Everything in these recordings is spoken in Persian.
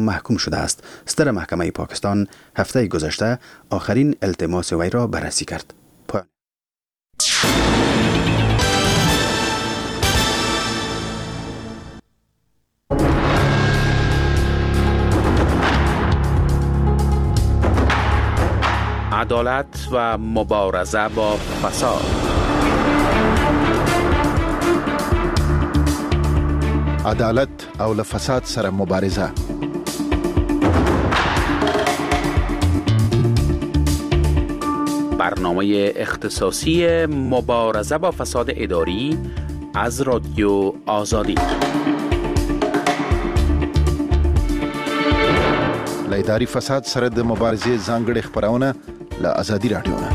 محکوم شده است. صدر محکمه پاکستان هفته گذشته آخرین التماس وی را بررسی کرد. عدالت و مبارزه با فساد. عدالت او له فساد سره مبارزه. برنامه اختصاصی مبارزه با فساد اداری از رادیو آزادی. له اداري فساد سره د مبارزې ځانګړي خبرونه له آزادي رادیو نه.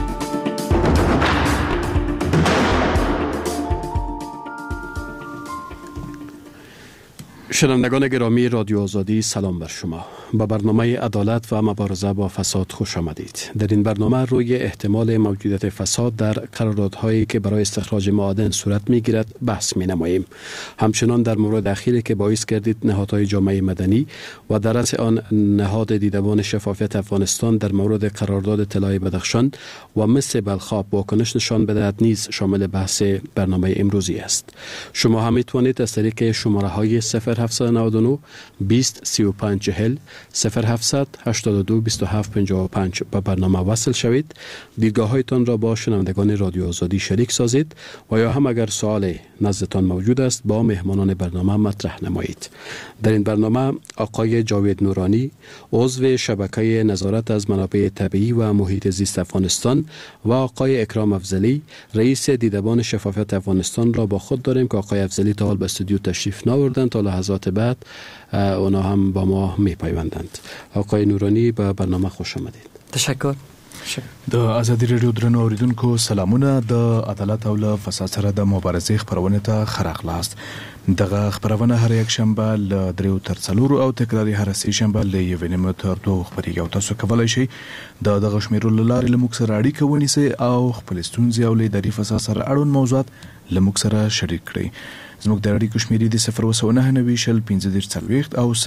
شنوندگان گرامی رادیو آزادی، سلام بر شما. با برنامه عدالت و مبارزه با فساد خوش آمدید. در این برنامه روی احتمال موجودیت فساد در قراردادهایی که برای استخراج معادن صورت میگیرد بحث می نماییم. همچنان در مورد اخیری که باعث گردید نهادهای جامعه مدنی و در رأس آن نهاد دیدبان شفافیت افغانستان در مورد قرارداد طلای بدخشان و مس بلخاب واکنش نشان بدهد نیز شامل بحث برنامه امروزی است. شما هم میتوانید از طریق شماره های 0799 20 35 40 0700 82 27 55 به برنامه وصل شوید. دیدگاه هایتان را با شنوندگان رادیو آزادی شریک سازید و یا هم اگر سوال نزدتان موجود است با مهمانان برنامه مطرح نمایید. در این برنامه آقای جاوید نورانی، عضو شبکه نظارت از منابع طبیعی و محیط زیست افغانستان و آقای اکرام افضلی، رئیس دیدبان شفافیت افغانستان را با خود داریم که آقای افضلی تا حال به استودیو تشریف ناوردند. تا لحظات بعد اونا هم با ما میپیوندند. آقای نورانی به برنامه خوش آمدید. تشکر. د آزادی رادیو درنو اوریدونکو سلامونه. د عدالت او له فساد سره د مبارزې خبرونه ته خراغلاست. دغه خبرونه هر یک شنبه ل 3 تر 4 او تکراری هر سه شنبه ل 1 تر 2 خبري او تاسو کولای شئ دغه شمیرو لاره لموږ سره اړیکه ونیسئ او خپل ستونزې او له اداري فساد سره اړوند موضوعات لموږ سره شریک کړئ. زموږ د اړیکو شمیرې د 029901540 او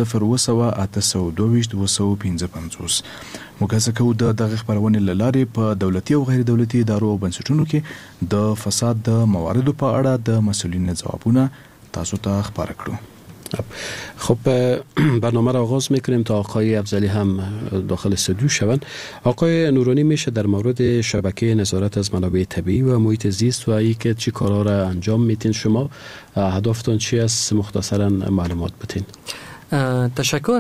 0282225. موږ هڅه کوو دغه خبرونه لاره په دولتي او غیر دولتي ادارو او بنسټونو کې د فساد د مواردو په اړه د مسؤلینو ځوابونه تاسو ته خبر کړو. خب برنامه را آغاز میکنیم تا آقای افضلی هم داخل استودیو شوند. آقای نورانی، میشه در مورد شبکه نظارت از منابع طبیعی و محیط زیست و اینکه چی کارا را انجام میتین شما، هدفتون چی است، مختصرا معلومات بدین؟ تشکر.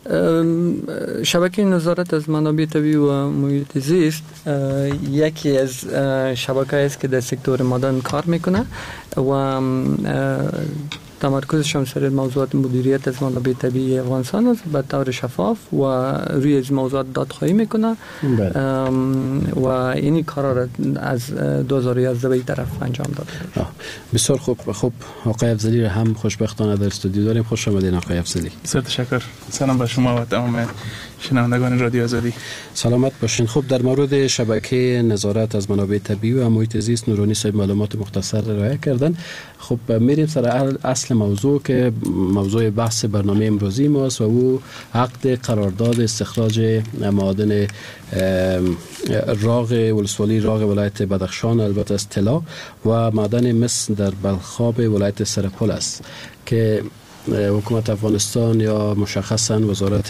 شبکه نظارت از منابع طبیعی و محیط زیست یکی از شبکه است که در سکتور معدن کار میکنه و تمرکزشان سر موضوعات مدیریت از منابع طبیعی افغانستان است. به طور شفاف و روی از موضوعات دادخواهی میکنه و این کار را از 2011 به طرف انجام داده. بسیار خوب. خب آقای افضلی را هم خوشبختانه در استودیو داریم. خوش آمدین آقای افضلی. بسیار تشکر. سلام به شما و تمام شنوندگان رادیو آزادی. سلامت باشین. خب در مورد شبکه نظارت از منابع طبیعی و محیط زیست نورانی صاحب معلومات مختصر ارائه کردن. خب میریم سر اصل موضوع که موضوع بحث برنامه امروزی ماست و او عقد قرارداد استخراج معادن راغ ولسوالی راغ ولایت بدخشان، البته از طلا و معدن مس در بلخاب ولایت سرپل است که حکومت افغانستان یا مشخصا وزارت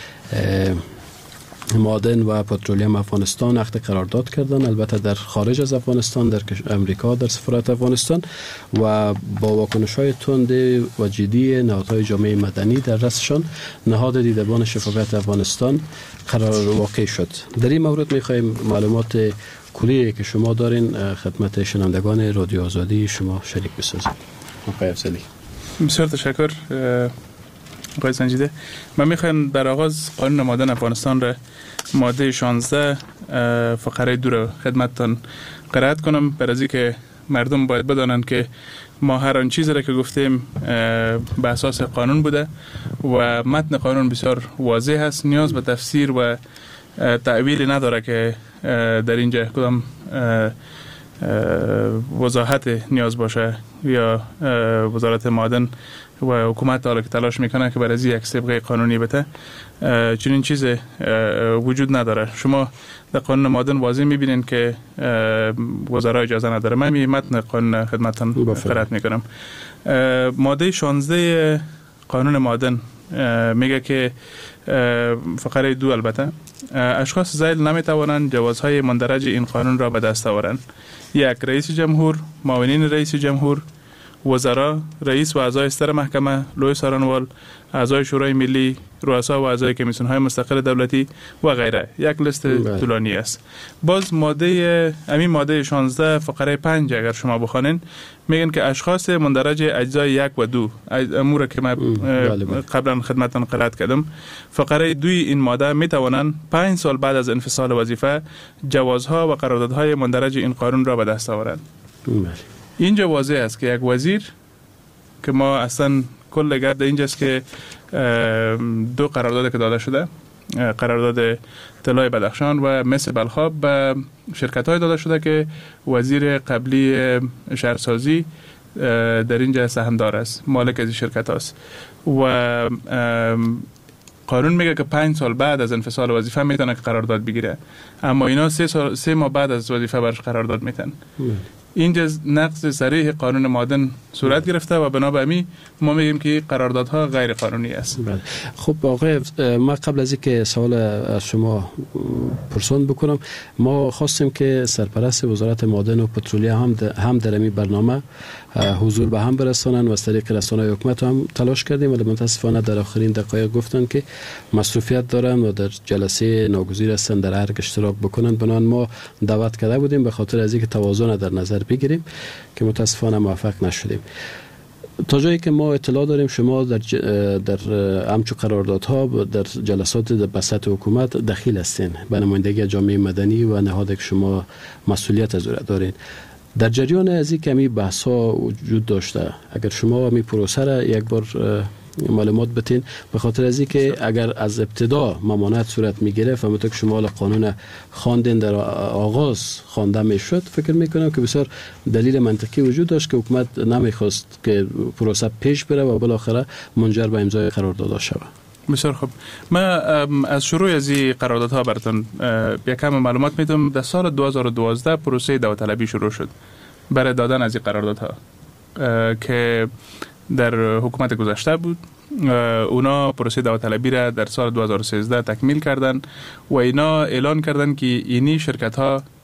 معادن و پترولیم افغانستان عقد قرارداد کردن، البته در خارج از افغانستان، در امریکا، در سفارت افغانستان و با واکنش‌های تند و جدی نهادهای جامعه مدنی در رأسشان نهاد دیدبان شفافیت افغانستان قرار واقع شد. در این مورد می‌خوایم معلومات کلی که شما دارین خدمت شنوندگان رادیو آزادی شما شریک بسازید. آقای افضلی. بسیار تشکر آقای سنجیده. من میخوایم در آغاز قانون معادن افغانستان را ماده 16 فقره 2 را خدمتتان قرائت کنم، برای از اینکه مردم باید بدانند که ما هر آن چیزی را که گفتیم به اساس قانون بوده و متن قانون بسیار واضح است، نیاز به تفسیر و تعبیری نداره که در اینجا کدام وزارت نیاز باشه یا وزارت معدن و حکومت حالا که تلاش میکنه که برای یک سابقه قانونی بده، چنین چیز وجود نداره. شما در قانون معدن واضح میبینین که وزرا اجازه نداره. من متن قانون خدمتتان قرائت میکنم. ماده 16 قانون معدن میگه که فقره 2 البته اشخاص ذیل نمیتوانند جوازهای مندرج این قانون را به دست آورند. 1. رئیس جمهور، معاونین رئیس جمهور، وزرا، رئیس و اعضای ستر محکمه، لوی سارنوال، اعضای شورای ملی، رؤسا و اعضای کمیسیون های مستقل دولتی و غیره. یک لیست طولانی است. باز ماده 16 فقره 5 اگر شما بخوانین میگن که اشخاص مندرج اجزای 1 و 2 امور که من قبلا خدمتتان قرائت کردم، فقره 2 این ماده میتوانند 5 سال بعد از انفصال وظیفه جوازها و قراردادهای مندرج این قانون را به دست آورند. اینجا واضح است که یک وزیر که ما اصلا کل گرد اینجاست که 2 قرارداد که داده شده، قرارداد طلای بدخشان و مس بلخاب به شرکت های داده شده که وزیر قبلی شهرسازی در اینجا سهمدار است، مالک از این شرکت هاست و قانون میگه که 5 سال بعد از انفصال وظیفه میتونه که قرارداد بگیره، اما اینا 3 ماه بعد از وظیفه برش قرارداد میتن. اینجا نقض صریح قانون معدن صورت گرفته و بنابراین ما میگیم که قراردادها غیر قانونی است. خب آقای، ما قبل از اینکه سوال از شما پرسان بکنم، ما خواستیم که سرپرست وزارت معدن و پترولیوم هم در این برنامه حضور به هم برسانن و از طریق رسانه‌های حکومت هم تلاش کردیم، ولی متاسفانه در آخرین دقایق گفتن که مصروفیت دارن و در جلسه ناگزیر هستن در ارگ اشتراک بکنن. بنابراین ما دعوت کرده بودیم به خاطر از اینکه توازن در نظر بگیریم که متاسفانه موفق نشدیم. تا جایی که ما اطلاع داریم شما در همچو قراردادها در جلسات به سطح حکومت دخیل هستین به نمایندگی جامعه مدنی و نهاد که شما مسئولیت از آن دارین. در جریان از این کمی بحث ها وجود داشته، اگر شما می پروسه را یک بار معلومات بتین، به خاطر از این که اگر از ابتدا ممانعت صورت می گرفت و همونطور که شما قانون خواندین در آغاز خوانده می شد، فکر می کنم که بسیار دلیل منطقی وجود داشت که حکومت نمیخواست که پروسه پیش بره و بالاخره منجر به امضای قرارداد شود. بسیار خوب. من از شروع از این قراردادها براتون یکم معلومات میدم. در سال 2012 پروسه داوطلبی شروع شد برای دادن از این قراردادها که در حکومت گذشته بود. اونا پروسه داوطلبی را در سال 2013 تکمیل کردن و اینا اعلان کردن که اینی شرکت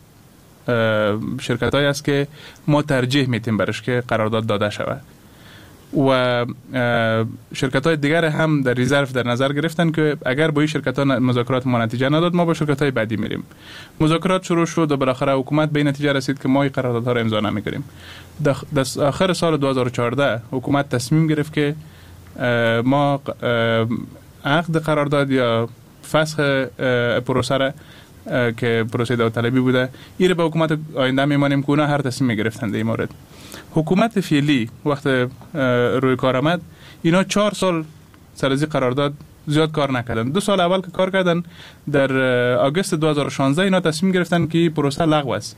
هایی است که ما ترجیح میتیم برش که قرارداد داده شود و شرکت های دیگر هم در ریزرو در نظر گرفتن که اگر با این شرکت ها مذاکرات ما نتیجه نداد ما با شرکت های بعدی میریم. مذاکرات شروع شد و بالاخره حکومت به نتیجه رسید که ما این قراردادها را امضا نمیکنیم. در آخر سال 2014 حکومت تصمیم گرفت که ما عقد قرارداد یا فسخ پروسه را که پروسه داوطلبی بوده این به حکومت آینده میمانیم که اونا هر تصمیم میگرفتن در این مورد. حکومت فعلی وقت روی کار آمد اینا 4 سال سر از قرارداد زیاد کار نکردن. 2 سال اول که کار کردن در آگوست 2016 اینا تصمیم گرفتن که پروسه لغو است.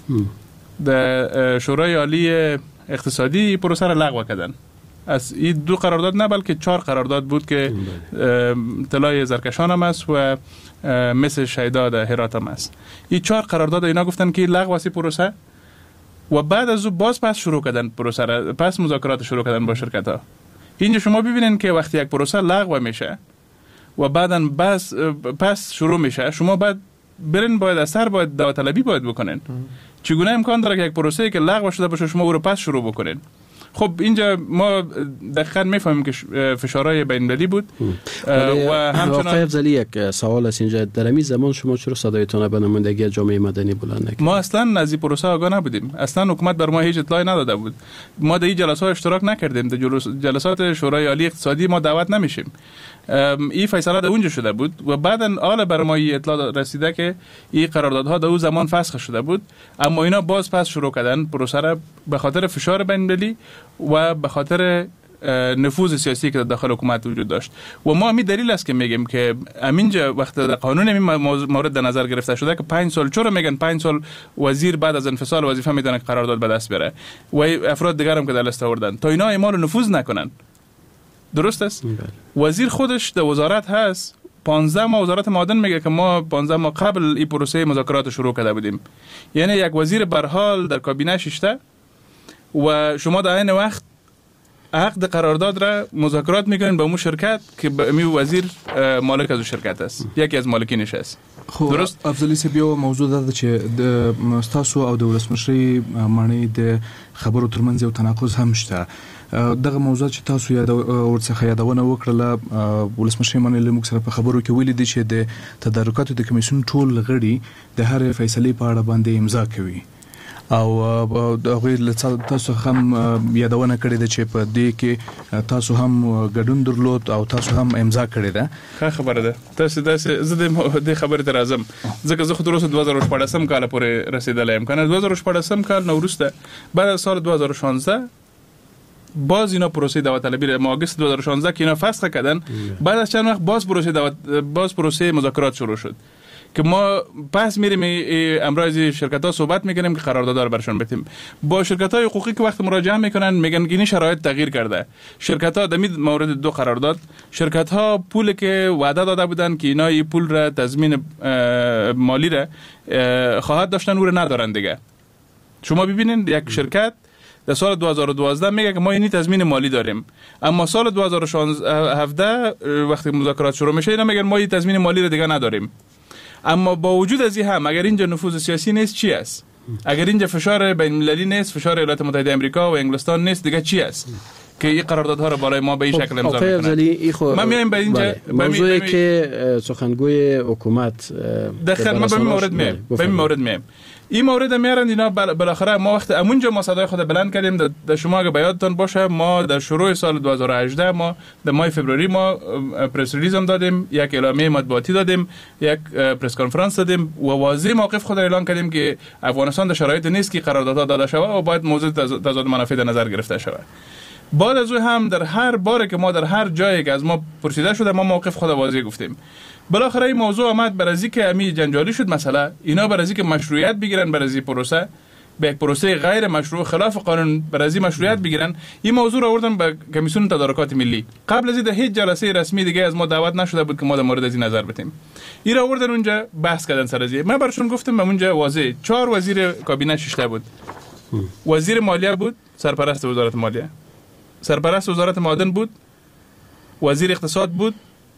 در شورای عالی اقتصادی پروسه را لغو کردن. از این 2 قرارداد نه بلکه 4 قرارداد بود که طلای زرکشان هم است و مثل شهیدا در هرات هم است. این 4 قرارداد اینا گفتن که لغو است پروسه و بعد از او باز پس شروع کردن پروسه را، پس مذاکرات شروع کردن با شرکت ها. اینجا شما ببینین که وقتی یک پروسه لغو میشه و بعداً پس شروع میشه، شما بعد برین باید اثر باید داوطلبی باید بکنین. چگونه امکان داره که یک پروسه که لغو شده باشه شما او رو پس شروع بکنین؟ خب اینجا ما دقیقاً میفهمیم که فشارهای بین‌المللی بود و همچنان آقای افضلی یک سوال است اینجا، در این زمان شما چرا صدایتون به نمایندگی جامعه مدنی بلند نکردید؟ ما اصلا از این پروسه آگاه نبودیم، اصلا حکومت بر ما هیچ اطلاعی نداده بود. ما در این جلسات اشتراک نکردیم، در جلسات شورای عالی اقتصادی ما دعوت نمیشیم. این فیصله در اونجا شده بود و بعداً آل بر ما اطلاع رسیده که این قراردادها در اون زمان فسخ شده بود، اما اینا باز پس شروع کردن پروسه را به خاطر فشار بین‌المللی و به خاطر نفوذ سیاسی که در داخل حکومت وجود داشت و ما همین دلیل است که میگیم که همینجا وقت در قانون همین مورد در نظر گرفته شده که 5 سال، چرا میگن 5 سال وزیر بعد از انفصال وظیفه میتونه قرارداد به دست بیاره و افراد دیگر هم که در لیست آوردن تا اینا اعمال نفوذ نکنن. درست است؟ وزیر خودش در وزارت هست، 15 ماه وزارت معادن میگه که ما 15 ماه قبل این پروسه مذاکرات شروع کرده بودیم. یعنی یک وزیر برحال در کابینه ششته و شما در این وقت عقد قرارداد را مذاکرات میکنین با اون شرکت که می وزیر مالک از اون شرکت است، یکی از مالکینش است. درست. افضلی سی بیا موضوع ده چې د تاسو او د ولسمشری معنی د خبرو ترمنځ یو تناقض هم شته. دغه موضوع چې تاسو یاد ورڅخه یادونه وکړه ولسمشری معنی له موږ سره په خبرو کې ویل دي چې د تدارکاتو د کمیسیون ټول غړي د هر فیصلې په اړه باندې امضا کوي او دغه تاسو هم یادونه کړې ده چې په دې کې تاسو هم ګډون درلود او تاسو هم امضا کړې ده. ښه خبره ده. تاسو زه د خبرې تر اعظم ځکه زه خو تر اوسه 2014 کال پورې رسیدلی یم کنه. 2014 کال نو وروسته بعد از سال 2016 باز اینا پروسه داوطلبی را آگوست 2016 که اینا فسخ کردن، بعد از چند وقت باز پروسه مذاکرات شروع شد که ما پس میریم امروز شرکت ها صحبت میکنیم که قراردادها رو برشون بدیم. با شرکت های حقوقی که وقت مراجعه میکنن میگن که این شرایط تغییر کرده. شرکت ها در مورد 2 قرارداد شرکت ها پول که وعده داده بودن که اینا این پول را تضمین مالی را خواهد داشتن او را ندارن دیگه. شما ببینید یک شرکت در سال 2012 میگه که ما اینی تضمین مالی داریم، اما سال 2017 وقتی مذاکرات شروع میشه اینا میگن ما این تضمین مالی رو دیگه نداریم. اما با وجود از این هم اگر اینجا نفوذ سیاسی نیست چی است؟ اگر اینجا فشار بین المللی نیست، فشار ایالات متحده آمریکا و انگلستان نیست، دیگه چی است که این قراردادها رو برای ما به این شکل امضا میکنن؟ ما میایم به اینجا موضوعی که سخنگوی حکومت داخل ما به این مورد میایم. این مورد میارن اینا بالاخره ما وقت امونجا ما صدای خود بلند کردیم. در شما اگه بیادتون باشه ما در شروع سال 2018 ما در ماه فوریه ما پرس ریلیز هم دادیم، یک اعلامیه مطبوعاتی دادیم، یک پرس کنفرانس دادیم و واضح موقف خود اعلان کردیم که افغانستان در شرایط نیست که قراردادها داده شود و باید موضوع تضاد منافع در نظر گرفته شود. بعد از او هم در هر باره که ما در هر جایی که از ما پرسیده شده ما موقف خود واضح گفتیم. بالاخره این موضوع آمد برای که امی جنجالی شد مسئله، اینا برای که مشروعیت بگیرن برای پروسه به یک پروسه غیر مشروع خلاف قانون برای مشروعیت بگیرن، این موضوع را آوردن به کمیسیون تدارکات ملی. قبل از این در هیچ جلسه رسمی دیگه از ما دعوت نشده بود که ما در مورد از این نظر بدیم. این را آوردن اونجا بحث کردن سر از این. من براشون گفتم اونجا واضح 4 وزیر کابینه ششته بود. وزیر مالیه بود، سرپرست وزارت مالیه، سرپرست وزارت معادن بود، وزیر اقتصاد بود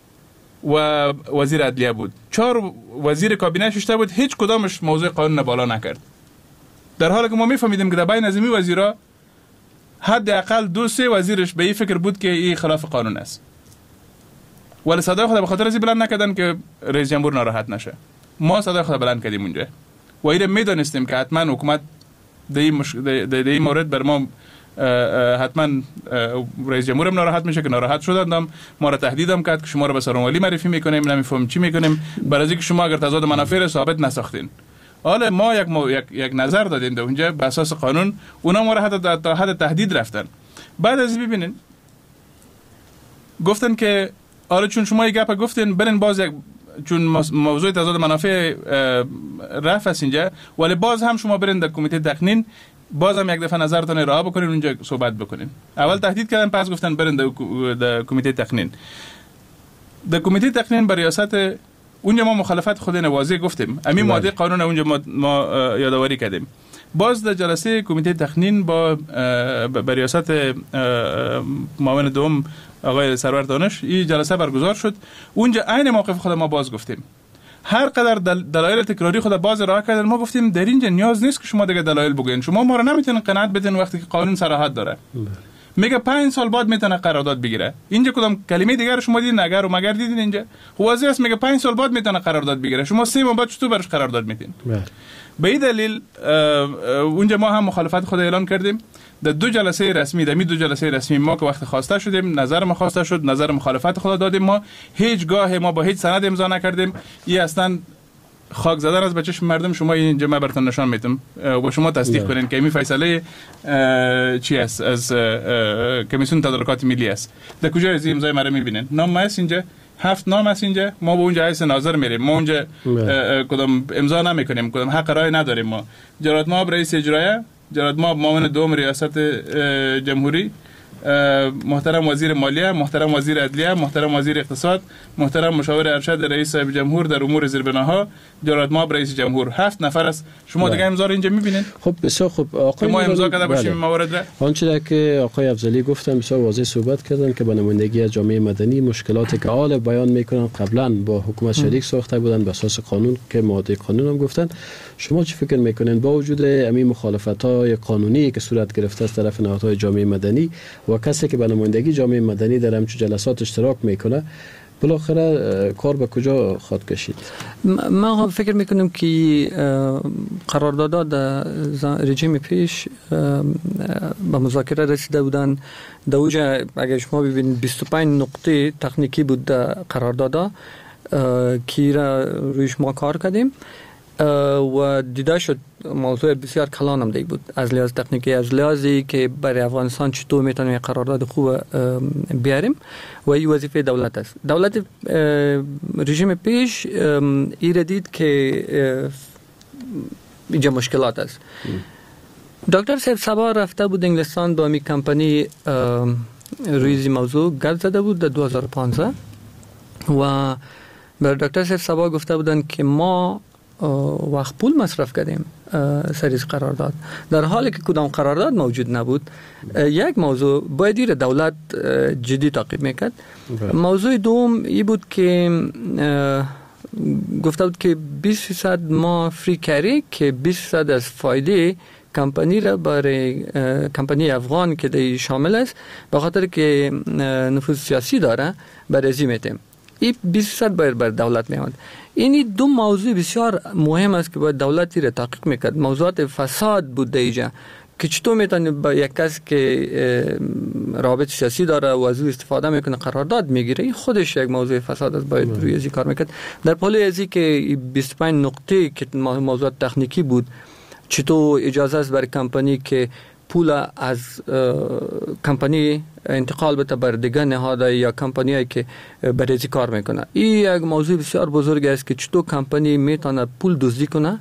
و وزیر عدلیه بود. 4 وزیر کابینه ششته بود، هیچ کدامش موضوع قانون بالا نکرد. در حالی که ما میفهمیدیم که در بین از این وزیرا حداقل 2-3 وزیرش به این فکر بود که این خلاف قانون است. ولی صدای خود به خاطر از بلند نکردن که رئیس جمهور ناراحت نشه. ما صدای خود بلند کردیم اونجا و این میدونستیم که حتما حکومت در این مورد بر ما حتما رئیس جمهور هم ناراحت میشه که ناراحت شدن، ما را تهدیدم کرد که شما را به سرمالی معرفی میکنیم، نمیفهمیم چی میکنیم، برای اینکه شما اگر تضاد منافع ثابت نساختین. حالا ما یک نظر دادیم در اونجا به اساس قانون، اونا ما را تا حد تهدید رفتن. بعد از ببینین گفتن که حالا چون شما یک گپ گفتین برین باز یک چون موضوع تضاد منافع رفت است اینجا، ولی باز هم شما برین در کمیته تقنین باز هم یک دفعه نظرتون ارائه بکنین، اونجا صحبت بکنین. اول تهدید کردن، پس گفتن برین در کمیته تقنین. در کمیته تقنین بر ریاست اونجا ما مخالفت خود واضح گفتیم، همین ماده قانون اونجا ما یادآوری کردیم. باز در جلسه کمیته تقنین با بر ریاست معاون دوم آقای سرور دانش این جلسه برگزار شد. اونجا عین موقف خود ما باز گفتیم. هر قدر دلایل تکراری خود باز ارائه کردن، ما گفتیم در اینجا نیاز نیست که شما دیگه دلایل بگین، شما ما رو نمیتونین قناعت بدین وقتی که قانون صراحت داره. میگه 5 سال بعد میتونه قرارداد بگیره. اینجا کدام کلمه دیگر شما دیدین؟ اگر و مگر دیدین؟ اینجا واضح است میگه 5 سال بعد میتونه قرارداد بگیره. شما 3 ماه بعد چطور برش قرارداد میتین؟ به این دلیل اونجا ما هم مخالفت خود اعلان کردیم. در 2 جلسه رسمی، در 2 جلسه رسمی ما که وقت خواسته شدیم، نظر ما خواسته شد، نظر مخالفت خود دادیم. ما هیچ گاه ما با هیچ سند امضا نکردیم. این اصلا خاک زدن از بچه مردم شما اینجا من براتون نشان میدم و شما تصدیق کنین که این فیصله چی است از کمیسیون تدارکات ملی است. در کجا از امضای مرا میبینین؟ نام است اینجا، 7 نام است اینجا. ما به اونجا حیث ناظر میریم، ما اونجا کدام امضا نمیکنیم، کدام حق رای نداریم. ما جلالت مآب رئیس اجرایه، جلالت مآب معاون دوم ریاست جمهوری، محترم وزیر مالیه، محترم وزیر عدلیه، محترم وزیر اقتصاد، محترم مشاور ارشد رئیس جمهور در امور زیربناها، جلالت مآب رئیس جمهور. 7 نفر است. شما دیگه امضا رو اینجا میبینید؟ خب بسیار خوب. آقای ما امضا کرده باشیم موارد را. آنچه که آقای افضلی گفتن بسیار واضح صحبت کردن که به نمایندگی از جامعه مدنی مشکلاتی که حال بیان میکنن قبلا با حکومت شریک ساخته بودن به اساس قانون که ماده قانون هم گفتن. شما چه فکر میکنین با وجود همین مخالفت‌های قانونی که صورت گرفته از طرف نهادهای جامعه مدنی و کسی که به نمایندگی جامعه مدنی در همچون جلسات اشتراک میکنه، بالاخره کار به کجا خواهد کشید؟ ما فکر میکنم که قراردادها در رژیم پیش به مذاکره رسیده بودن. در اوجا اگر شما ببینید 25 نقطه تکنیکی بود در قراردادها که رویش ما کار کردیم و دیده شد موضوع بسیار کلان هم دیگه بود از لحاظ تکنیکی، از لحاظی که برای افغانستان چطور میتونیم قرارداد خوب بیاریم و این وظیفه دولت است. دولت رژیم پیش ایره دید که اینجا مشکلات است. دکتر صاحب سبا رفته بود انگلستان با می کمپانی روی موضوع گرد زده بود در 2015 و بر دکتر صاحب سبا گفته بودن که ما وقت پول مصرف کردیم سریز قرارداد، در حالی که کدام قرارداد موجود نبود. یک موضوع باید دیر دولت جدی تعقیب میکرد. موضوع دوم ای بود که گفته بود که 20% ما فری کری که 20% از فایده کمپانی را برای کمپانی افغان که دی شامل است به خاطر که نفوذ سیاسی داره برای میتیم. این 20% باید بر دولت میاد. اینی دو موضوع بسیار مهم است که باید دولتی را تحقیق میکرد. موضوعات فساد بود اینجا که چطور میتونه با یک کس که رابط سیاسی داره و از او استفاده میکنه قرارداد میگیره، خودش یک موضوع فساد است، باید روی ازی کار میکرد. در پالی ازی که 25 نقطه که موضوعات تکنیکی بود، چطور اجازه است برای کمپانی که پول از کمپانی انتقال بده بر دیگر نهادهای یا کمپانیایی که برای کار میکنه. این یک موضوع بسیار بزرگ است که چطور کمپانی میتونه پول دزدی کنه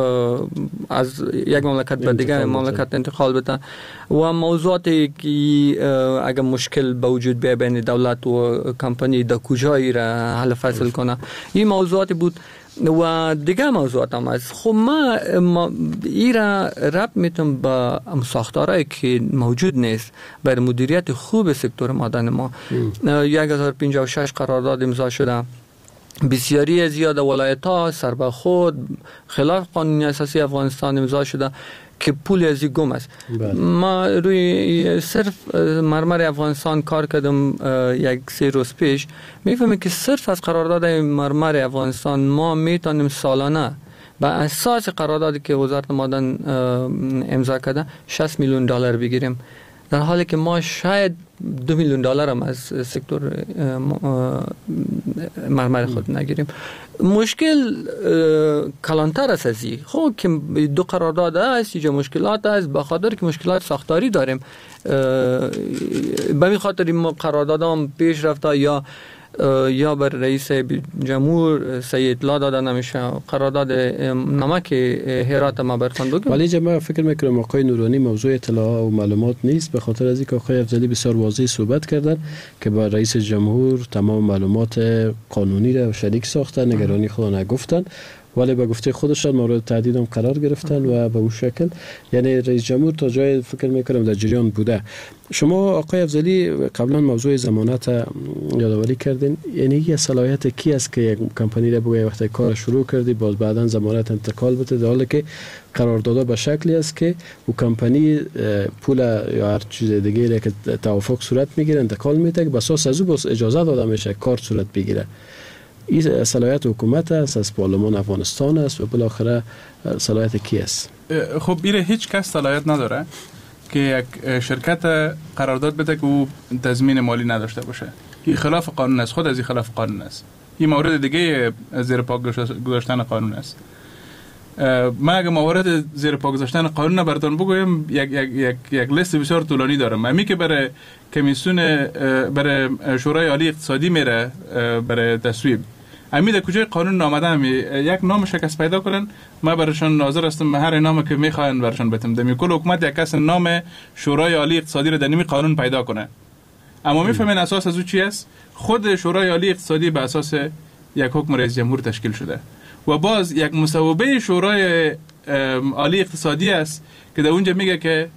از یک مملکت به دیگر مملکت انتقال بده و موضوعاتی که اگر مشکل به وجود بیاید بین دولت و کمپانی در کجایی را حل فصل کنه. این موضوعاتی بود و دیگه موضوعات هم است. خب ما ایرا ربط میتونم با ساختارهایی که موجود نیست برای مدیریت خوب سکتور معدن ما. 1056 قرارداد امضا شده، بسیاری زیاد ولایت‌ها سر به خود خلاف قانون اساسی افغانستان امضا شده که پول ازی گم است. ما روی صرف مرمر افغانستان کار کردم یک 3 روز پیش، میفهمیم که صرف از قرارداد مرمر افغانستان ما میتونیم سالانه با اساس قراردادی که وزارت معدن امضا کرده 60 میلیون دلار بگیریم، در حالی که ما شاید 2 میلیون دلار هم از سکتور مرمر خود نگیریم. مشکل کلانتر است از این. خب که دو قرارداد است، اینجا مشکلات است، به خاطر که مشکلات ساختاری داریم. به این خاطر ما قرارداد هم پیش رفته یا بر رئیس جمهور سید اطلاع داده نمیشه. قرارداد نمک هرات ما برتون بگم. ولی جماعت فکر میکنم آقای نورانی موضوع اطلاع و معلومات نیست، به خاطر از اینکه آقای افضلی بسیار واضح صحبت کردن که با رئیس جمهور تمام معلومات قانونی را شریک ساختن، نگرانی خود نگفتن، ولی به گفته خودشان مورد تهدید هم قرار گرفتن و به اون شکل یعنی رئیس جمهور تا جای فکر میکنم در جریان بوده. شما آقای افضلی قبلا موضوع ضمانت یادآوری کردین، یعنی یه صلاحیت کی است که یک کمپانی را بگه وقتی کار شروع کردی باز بعداً ضمانت انتقال بده، در حالی که قرارداد به شکلی است که او کمپانی پول یا هر چیز دیگه را که توافق صورت میگیره انتقال میده که بس از او باز اجازه داده میشه کار صورت بگیره. این صلاحیت حکومت است، از پارلمان افغانستان است و بالاخره صلاحیت کی است؟ خب ایره هیچ کس صلاحیت نداره که یک شرکت قرارداد بده که او تضمین مالی نداشته باشه. این خلاف قانون است، خود از این خلاف قانون است. این مورد دیگه زیر پا گذاشتن قانون است. من اگه موارد زیر پا گذاشتن قانون براتون بگویم یک لیست بسیار طولانی دارم. امی که برای کمیسیون برای شورای عالی اقتصادی میره برای تصویب، امی در کجای قانون نامده یک نام شکست پیدا کنن، من برایشان ناظر هستم هر نامی که میخواین برایشان بتم. دمی کل حکومت یک کس نام شورای عالی اقتصادی رو در نمی قانون پیدا کنه. اما میفهمین اساس از او چی است؟ خود شورای عالی اقتصادی به اساس یک حکم رئیس جمهور تشکیل شده و باز یک مصوبه شورای عالی اقتصادی است که در اونجا میگه که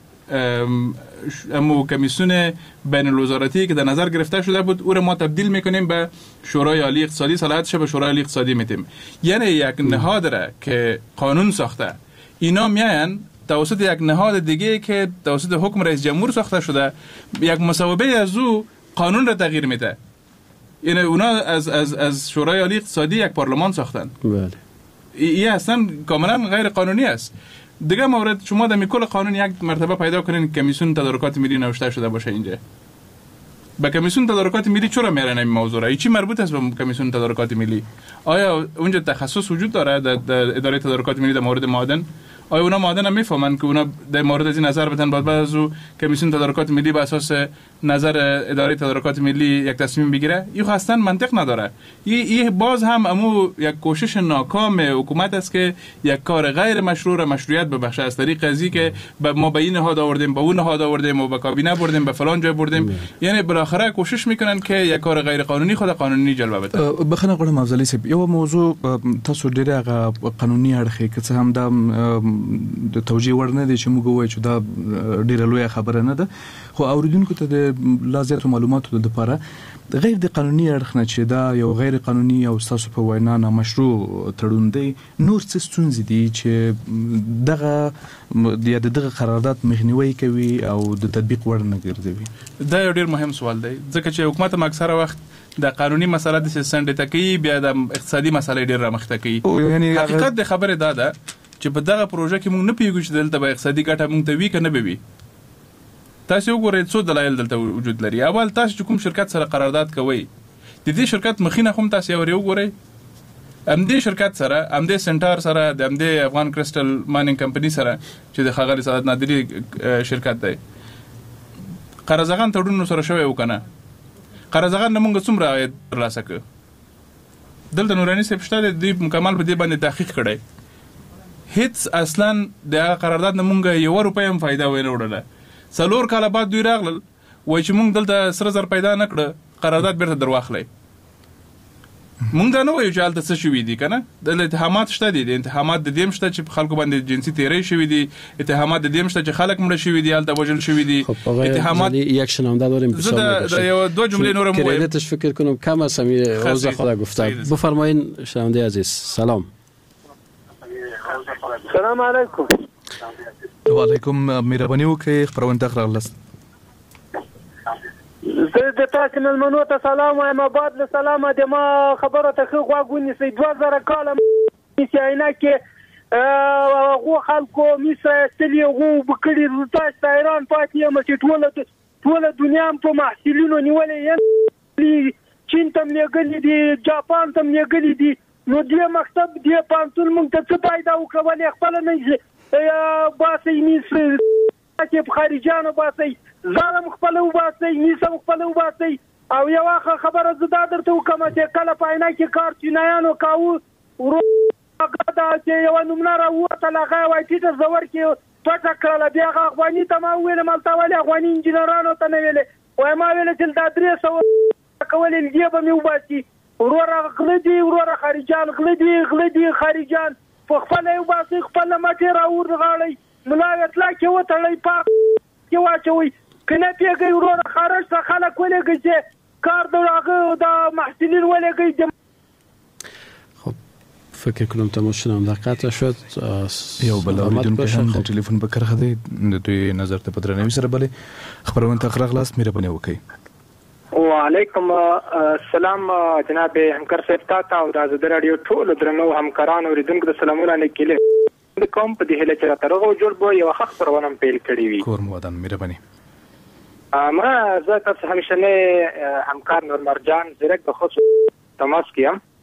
امو کمیسیون بین الوزارتی که در نظر گرفته شده بود او رو ما تبدیل میکنیم به شورای عالی اقتصادی، صلاحیتش به شورای عالی اقتصادی میتیم. یعنی یک نهاد را که قانون ساخته اینا میاین توسط یک نهاد دیگه که توسط حکم رئیس جمهور ساخته شده یک مصوبه از او قانون را تغییر میده. یعنی اونا از شورای عالی اقتصادی یک پارلمان ساختن. بله. این اصلا کاملا غیر قانونی است. دیگه مورد شما در کل قانون یک مرتبه پیدا کنین کمیسیون تدارکات ملی نوشته شده باشه اینجا. به کمیسیون تدارکات ملی چرا میرن این موضوع را؟ چی مربوط است به کمیسیون تدارکات ملی؟ آیا اونجا تخصص وجود داره در اداره تدارکات ملی در مورد معادن؟ آیا اونا معادن هم میفهمن که اونا در مورد از این نظر بدن بعد از او کمیسیون تدارکات ملی به اساس نظر اداره تدارکات ملی یک تصمیم بگیره؟ این اصلا منطق نداره. این باز هم امو یک کوشش ناکام حکومت است که یک کار غیر مشروع را مشروعیت ببخشه از طریق قضیه که ما به این نهاد آوردیم، به اون نهاد آوردیم و به کابینه بردیم، به فلان جای بردیم. یعنی بالاخره کوشش میکنن که یک کار غیر قانونی خود قانونی جلوه بده. بخنه غواړم افضلي صاحب یو موضوع تاسو ډیره قانوني اړخ کې څه هم د توجیه ور نه دي چې موږ وایو چې دا ډیره لویه خبره نه ده، خو اوریدونکو ته د لازمه معلوماتو لپاره غیر د قانوني اړخ نه چې دا یو غیر قانوني او تاسو په وینا نامشروع تړون دی، نور څه ستونزې دي چې دغه قرارداد مخنیوي کوي او د تطبیق وړ نه ګرځوي؟ دا یو ډیر مهم سوال دی ځکه چې حکومت اکثره وخت د قانوني مسله د سنډ تکي بیا د اقتصادي مسلې ډیر رامخته کوي. یعنی حقیقت د خبره دا ده چې په دغه پروژه کې موږ نه پیږو چې دلته به اقتصادي ګټه موږ ته وی کنه به وي. تاسو وګورئ څو دلایل دلته وجود لري. اول تاسو کوم شرکت سره قرارداد کوي د دې شرکت مخینه هم تاسو وګورئ. دې شرکت سره دې سنټر سره دې افغان کرسټل مایننګ کمپنی سره چې د خاغلی سعادت نادری شرکت دی قرضاغان تړون سره شوی وکنه. قرضاغان موږ څومره عاید ترلاسه کړ؟ دلته نورانی صاحب شته د مکمل په دې باندې تحقیق کړی. هیڅ اصلا د قرارداد نه مونږ یو روپۍ هم فائدہ ونه وړله. 4 کال بعد دوی راغلل وای چې مونږ دلته سره زر پیدا نه کړ، قرارداد بیرته درواخلې. مونږ دا نه وایو چې هلته څه شوي دي کنه. د اتهامات شته دي، د اتهامات د دې شته چې خلکو باندې جنسي تیری شوي دي، اتهامات د دې شته چې خلک مړه شوي دي، هلته وژل شوي دي. اتهامات یک شنونده داریم زه یو دو جمله نورم وایم. کردیتش فکر کنم کم است می اوضاع خود گفته. بفرمایید شنونده عزیز. سلام علیکم. و علیکم. مهرباني وکړئ خبرونه تخراغلست. زه د تاسو ملمنو ته سلام وایم. آباد له سلامه د ما خبره ته خو غوږونی سي 2000 کال چې عینه کې غو خلکو مصر استلی غو بکړي تاسو ته ایران پاتې یم چې ټول دنیا په محصولینو نیولې چین تم لګلې دي، جاپان تم لګلې دي. نو دې مکتب دې پانتون مونږ ته څه پیدا وکړل؟ خپل نه باسي نیس چې خارجانو باسي ظالم خپل وباسي نیسم خپل وباسي. او یو خبره زدا درته وکم چې کله پاینه کې کار چینایانو کاوه ورو دا چې یو نمونه راوته لغه وای چې زور کې پټه کړل. بیا افغاني ته ما ویل مالته ولې افغاني انجنیرانو ته نه ویل وای ما ویل چې دا 300 کولې دې به مې وباسي. ورور غلدي ورور خارجان غلدي خارجان په خپل یو باسي خپل ماته راور غاړي ملاقات لا کې وته پاک کې واچوي کنه پیګي ورور خارج څخه خلک ولګي چې کار دغه د محصولین ولګي. خب فکر کنم تماس شنونده قطع شد. یو بل اوریدونکو هم د ټلیفون په کرخه دی د دوی نظر ته پدرنوي سره بلې خبرونه تخراغلاس. مهرباني وکړئ. وعلیکم السلام جناب همکار صاحب تاسو او د رادیو ټول درنو همکارانو اوریدونکو ته سلامونه لیکل کوم په دې هله چې ترغه جوړ بو یو خخ پرونه پیل کړی وي. کور مودان مهرباني. ما زه تاسو همیشه همکار نور مرجان زیرک به خصوص تماس کیم.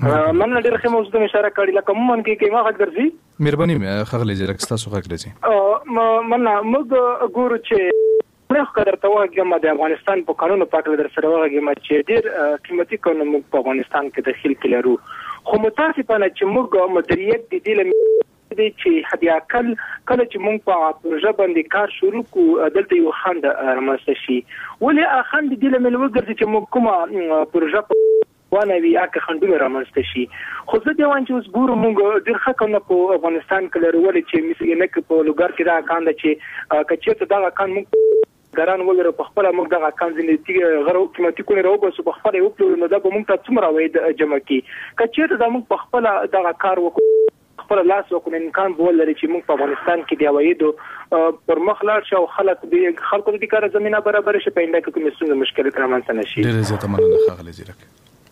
من ډېر ښه موضوع ته اشاره کړې لکه عموما کې ما غږ درځي مهرباني خغلی زیرک تاسو غږ راځي من موږ ګورو چې نه خبر ته واګم د افغانستان په قانون په اړه در سره واګم چې ډېر قیمتي قانون په افغانستان کې داخل کړو خو متاسفانه چې موږ مدیریت د دې دي چې هدي اقل کله چې موږ په پروژه باندې کار شروع کو دلته یو خند رامنځته شي ولې خند د لمل وګرځي چې موږ کومه پروژه ونه وی اکه خندونه رامنځته شي خو زه دی وان چې اوس ګورم موږ ډېر ښه کوم په افغانستان کې لرو ولې چې مثلا نه په لوګر کې دا کاند چې کچې ته دا کان موږ ګران ولر په خپل موږ دا کان ځنې غرو قیمتي کول راو بس په خپل یو پلو نو دا به موږ ته څومره وې جمع کی کچې ته دا موږ په خپل دا کار وکړو خپل لاس وکړو امکان بول لري چې موږ په افغانستان کې دی وایدو پر مخ لاړ شو خلکو د کار زمينه برابر شي په انده کې کومې څنګه مشکل رامنځته نشي ډېر زیاته مننه خغلی زیرک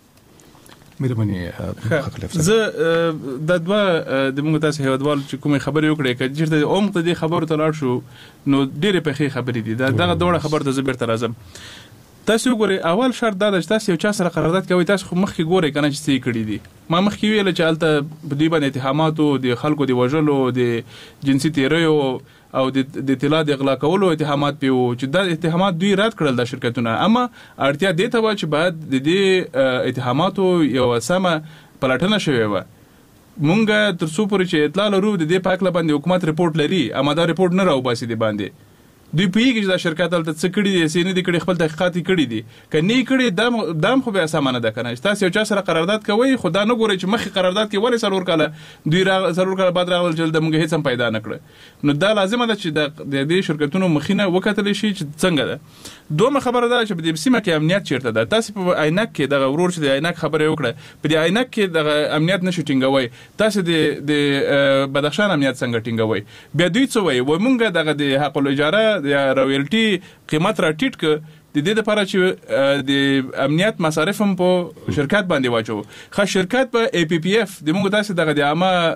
مهرباني زه د دوه د موږ تاسو هیوادوال چې کومه خبرې وکړې چې چیرته اوم ته د خبرو ته لاړ شو نو ډېرې پخې خبرې دي دغه دوړه خبر ته زبر تر اعظم تاسو ګورئ اول شرط دا چې تاسو یو چا سره قرارداد کوي تاسو خو مخکې ګورئ کنه چې څه کړی دي ما مخکې ویل چې الته په دوی باندې اتهامات او د خلکو دی وژلو د جنسي تیریو او د اطلاع د اغلا کولو اتهامات پیو چې دا اتهامات دوی رد کړل د شرکتونو اما اړتیا دی ته چې بعد د دې اتهاماتو یو سمه پلټنه شوی و مونږه تر څو پورې چې اطلاع لرو د دې پاکله باندې حکومت ریپورت لري اما دا ریپورت نه راو باسي دی باندې دوی پیږي چې دا شرکت تل څه کړی دي سینې دي کړي خپل تحقیقات کړي دي کني کړي دام خو به اسانه ده کنه تاسو یو چا سره قرارداد کوي خدا نه ګوري چې مخې قرارداد کې ولې سرور کاله دوی سرور کاله بعد راغل چې د موږ هیڅ هم پیدا نه کړ نو دا لازمه ده چې د دې شرکتونو مخینه وکټل شي چې څنګه ده دومره خبره ده چې په دې سیمه کې امنیت چیرته ده تاسو په عینک کې د ورور چې د عینک خبره وکړه په دې عینک کې د امنیت نشو ټینګوي تاسو د بدخشان امنیت څنګه ټینګوي بیا دوی څه وایي و مونږ دغه د حق الاجاره یا رویالټي قیمت را ټیټ ک د دې لپاره چې د امنیت مصارف هم په شرکت باندې واچو خو شرکت په ای پی پی اف د موږ داسې دغه د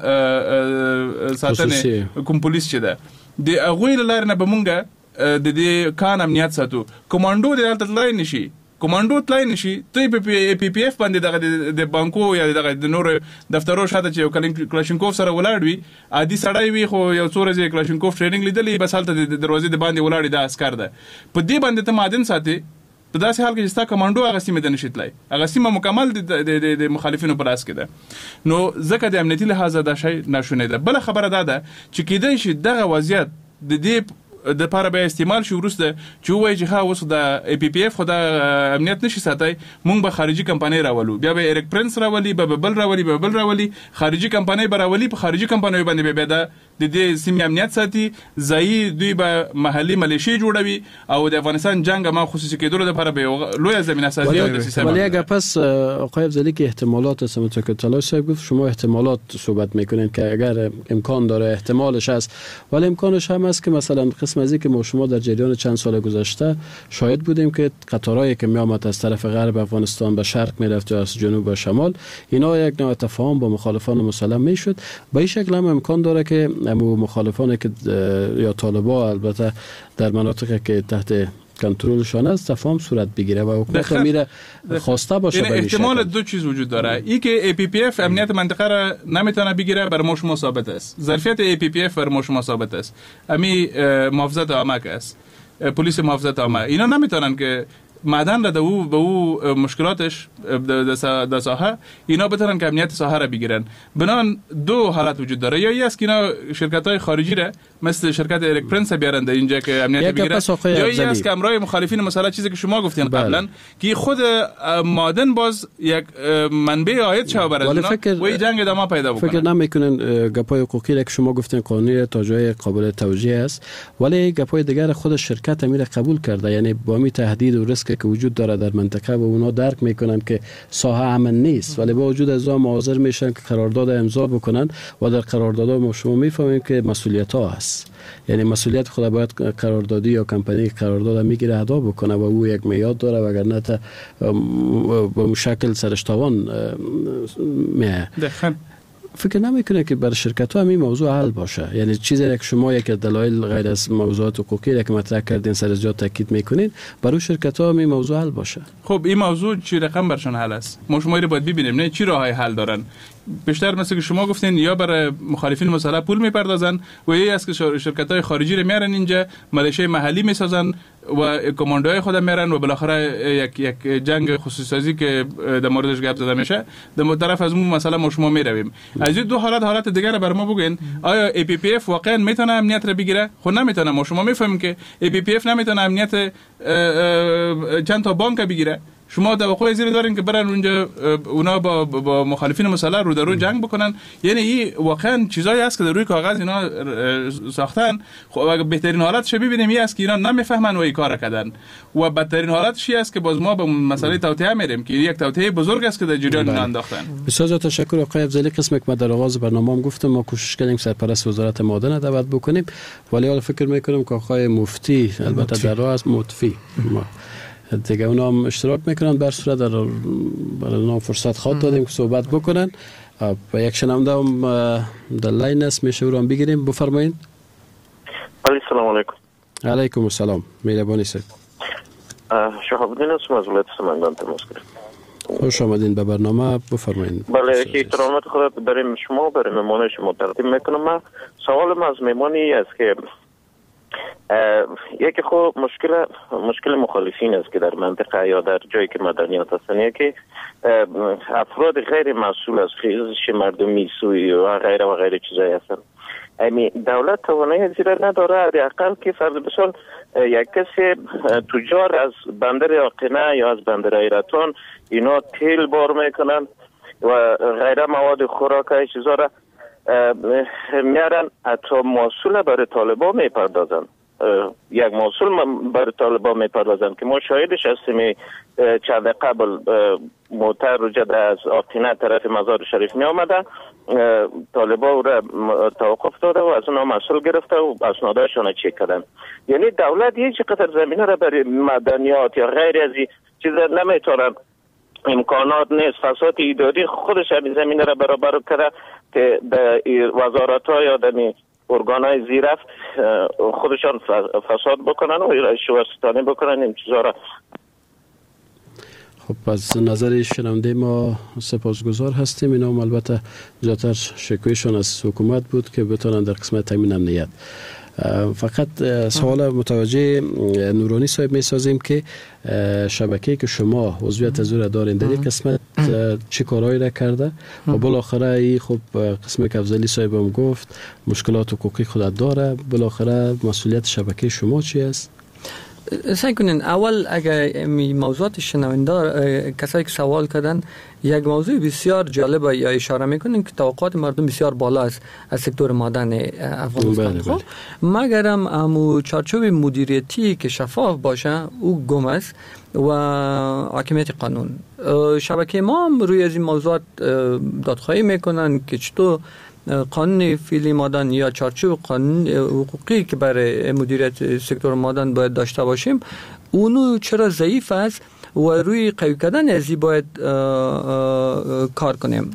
عامه ساتنه کوم پولیس چې ده د اغوی لاره نه به مونږ د دې کان امنیت ساتو کمانډو د دلته تلای نشي کمانډو تلای نشي ته په پی پی اف باندې دغه د بانکو یا دغه د نور دفترو شاته چې کلاشینکوف سره ولاړ وي عادي سړی وي خو یو څو ورځې کلاشینکوف ټریننګ لیدلې بس حالت د دروازې د باندې ولاړ د عسكر ده په دې باندې ته مادن ساتي په داسې حال کې چې ستا کمانډو هغه سیمه د نشیتلای هغه سیمه مکمل د مخالفینو پر اس کې ده نو ځکه د امنیتي لحاظه دا شی ناشونه ده بل خبره ده چې کېدای شي دغه وضعیت د دې د لپاره به استعمال شو ورسته چې وایي چې اوس د ای پی پی اف خو د امنیت نشي ساتي مونږ به خارجي کمپنۍ راولو بیا به ایرک پرنس راولي به بل راولي خارجي کمپنۍ به راولي په خارجي کمپنۍ باندې به د دې سیمې امنیت ساتي ځای دوی به محلي ملیشي جوړوي او د افغانستان جنگ ما خصوصي کېدلو لپاره به لوی زمینه سازی او د سیستم ولی اگر پس آقای افضلی که احتمالات همونطور که تلاش صاحب گفت شما احتمالات صحبت میکنین که اگر امکان داره احتمالش هست ولی امکانش هم هست که مثلا قسم از که ما شما در جریان چند سال گذشته شاهد بودیم که قطارهایی که میآمد از طرف غرب افغانستان به شرق میرفت و از جنوب به شمال اینا یک نوع تفاهم با مخالفان مسلم میشد به این شکل هم امکان داره که مخالفان که یا طالبان البته در مناطقی که تحت کنترلشان است تفاهم صورت بگیره و حکومت میره خواسته باشه به احتمال دو چیز وجود داره ای که ای پی پی اف امنیت منطقه را نمیتونه بگیره بر ما شما ثابت است ظرفیت ای پی پی اف بر ما شما ثابت است امی محافظت عامه است پلیس محافظت عامه اینا نمیتونن که معدن را به او مشکلاتش در ساحه اینا بتونن که امنیت ساحه را بگیرن بنان دو حالت وجود داره یا یه است که اینا شرکت‌های خارجی را مثل شرکت ایرک پرنس بیارن در اینجا که امنیت بگیرن یا یه است که امرای مخالفین مثلا چیزی که شما گفتین قبلا که خود معدن باز یک منبع عاید شو برای و جنگ ادامه پیدا بکنه فکر نمیکنن گپای حقوقی که شما گفتین قانونی تا جای قابل توجیه است ولی گپای دیگر خود شرکت امیر قبول کرده یعنی با می تهدید و ریسک که وجود داره در منطقه و اونا درک میکنن که ساحه امن نیست ولی با وجود از آن حاضر میشن که قرارداد امضا بکنن و در قراردادها ما شما میفهمیم که مسئولیت ها هست یعنی مسئولیت خود باید قراردادی یا کمپانی قرارداد میگیره ادا بکنه و او یک میاد داره وگرنه تا به شکل سرش تاوان میه فکر نمیکنه که برای شرکت ها همین موضوع حل باشه؟ یعنی چیزی که شما یک دلایل غیر از موضوعات حقوقی که مطرح کردین سر زیاد تاکید میکنین، برای شرکت ها همین موضوع حل باشه؟ خب این موضوع چی رقم برشون حل است؟ ما شما رو باید ببینیم نه چی راهی حل دارن. بیشتر مثل که شما گفتین یا برای مخالفین مسلح پول میپردازن و یا است که شرکت‌های خارجی رو میارن اینجا، ملیشه محلی میسازن و کماندوهای خود میارن و بالاخره یک جنگ خصوصی سازی که در موردش گپ زده میشه در طرف از اون مثلا ما شما میرویم. از این دو حالت دیگه رو بر ما بگین. آیا APPF واقعا میتونه امنیت رو بگیره؟ خب نمیتونه. ما شما میفهمیم که APPF نمیتونه امنیت چند تا بانک بگیره. شما توقع زیر دارین که برن اونجا اونا با مخالفین مسلح رو در رو جنگ بکنن؟ یعنی این واقعا چیزایی هست که در روی کاغذ اینا ساختن. خب اگه بهترین حالتش ببینیم این است که اینا نمیفهمن و این کار کردن و بدترین حالتش است که باز ما به مسئله توطئه میریم که یک توطئه بزرگ است که در جریان اینا انداختن. بسیار تشکر آقای افضلی. قسمی که ما در آغاز برنامه‌ام گفتم ما کوشش کردیم سرپرست وزارت معدن دعوت بکنیم، ولی حالا فکر میکنم که آقای مفتی البته در راه است مطفی دیگه اونا هم اشتراک میکنن. بر صورت برای اونا فرصت خواهد دادیم که صحبت بکنن. و یک شنونده هم در لاین است، میشه او هم بگیریم. بفرمایید. سلام علیکم. علیکم السلام. مهربانی سید. شهاب الدین هستم از ولایت سمنگان تماس گرفتم. خوش آمدین به برنامه. بفرمایید. بله، احترامات خود برای شما برای مهمان شما تقدیم میکنم. من سوالم از مهمانی است که یکی خب مشکل مخالفین است که در منطقه یا در جایی که مدنیات هستن، که افراد غیر مسئول از خیزش مردمی سوی و غیره چیزایی هستن. دولت توانایی زیر نداره حداقل که فرض بسال یک کسی تجار از بندر آقنه یا از بندر ایرتون اینا تیل بار میکنن و غیره مواد خوراک چیزا را میارن، حتی محصول برای طالبان میپردازن. یک محصول برای طالبان میپردازن که ما شاهدش هستیم. چند قبل موتر رو جده از آقینه طرف مزار شریف می آمده، طالبان را توقف داده و از اونا محصول گرفته و اسنادهشان چک کردن. یعنی دولت یک چقدر زمینه را برای مدنیات یا غیر از این چیزا نمیتونن، امکانات نیست، فساد اداری خودش همین زمینه را برابر کرده که در وزارت‌ها یا در ارگان‌های زیرفت خودشان فساد بکنن و شوستانی بکنن این چیزا را. خب از نظر شنونده ما سپاسگزار هستیم. اینا هم البته زیادتر شکویشون از حکومت بود که بتونن در قسمت تامین امنیت. فقط سوال متوجه نورانی صاحب می سازیم که شبکه‌ای که شما عضویت از او دارین در یک قسمت چه کارهایی را کرده و بالاخره ای خب قسمی که افضلی صاحب هم گفت مشکلات حقوقی خود داره، بالاخره مسئولیت شبکه شما چی است؟ سعی کنین اول اگر موضوعات شنونده کسایی که سوال کردن یک موضوع بسیار جالب یا اشاره میکنین که توقعات مردم بسیار بالا است از سکتور معدن افغانستان. خب مگرم امو چارچوب مدیریتی که شفاف باشه او گم است و حاکمیت قانون. شبکه ما هم روی از این موضوعات دادخواهی میکنن که چطور قانون فعلی معدن یا چارچوب قانون حقوقی که برای مدیریت سکتور معدن باید داشته باشیم اونو چرا ضعیف است و روی قوی کردن از این باید کار کنیم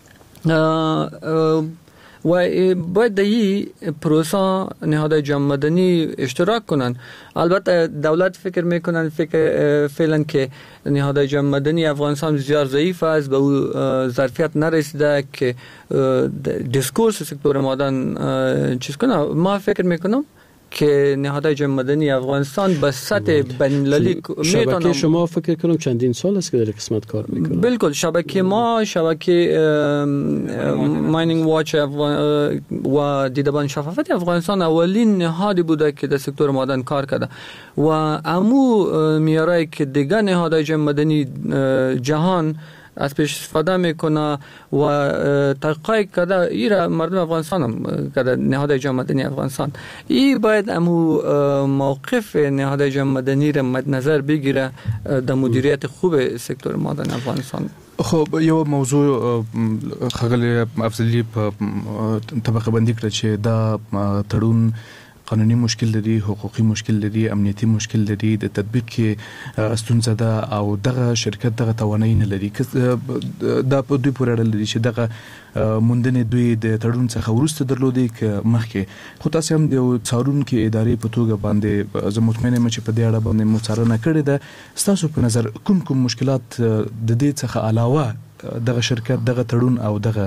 و باید در این پروسه نهادهای جمع مدنی اشتراک کنن. البته دولت فکر میکنن فعلا که نهادهای جمع مدنی افغانستان بسیار ضعیف است، به او ظرفیت نرسیده که دیسکورس سکتور معدن چیز کنه. ما فکر میکنم که نهادهای جمع مدنی افغانستان به سطح بین‌المللی شبکه شما فکر کنم چندین سال است که در قسمت کار میکنه. بالکل شبکه ما شبکه ماینینگ واچ و دیدبان شفافیت افغانستان اولین نهادی بوده که در سکتور معدن کار کرده و امو میارایی که دیگر نهادهای جمع مدنی جهان از پیش استفاده میکنه و تحقیق کرده ایرا مردم افغانستان هم کرده. نهادهای جمع مدنی افغانستان ای باید امو موقف نهادهای جمع مدنی را مد نظر بگیره در مدیریت خوب سکتور معدن افغانستان. خب یو موضوع خغلی افضلی په طبقه بندي کړ چې دا تړون قانوني مشکل لري، حقوقي مشکل لري، امنیتي مشکل لري، د تطبیق کې ستونزه ده او دغه شرکت دغه توانایي نه لري. دا په دوی پورې اړه لري چې دغه موندنې دوی د تړون څخه وروسته درلودي که مخکې. خو تاسو هم د څارونکو ادارې په توګه باندې زه مطمئن یم چې په دې اړه باندې مڅارنه کړې ده. ستاسو په نظر کوم مشکلات د دې څخه علاوه دغه شرکت دغه تړون او دغه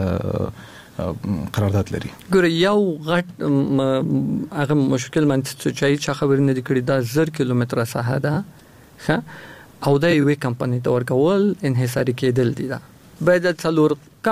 قرارداد لري؟ ګوره یو غټ هغه مشکل من چې چا خبرې نه دي کړې دا 1000 کیلومتره ساحه ده او دا یوې کمپنۍ ته ورکول انحصاري کېدل دي. دا باید څلور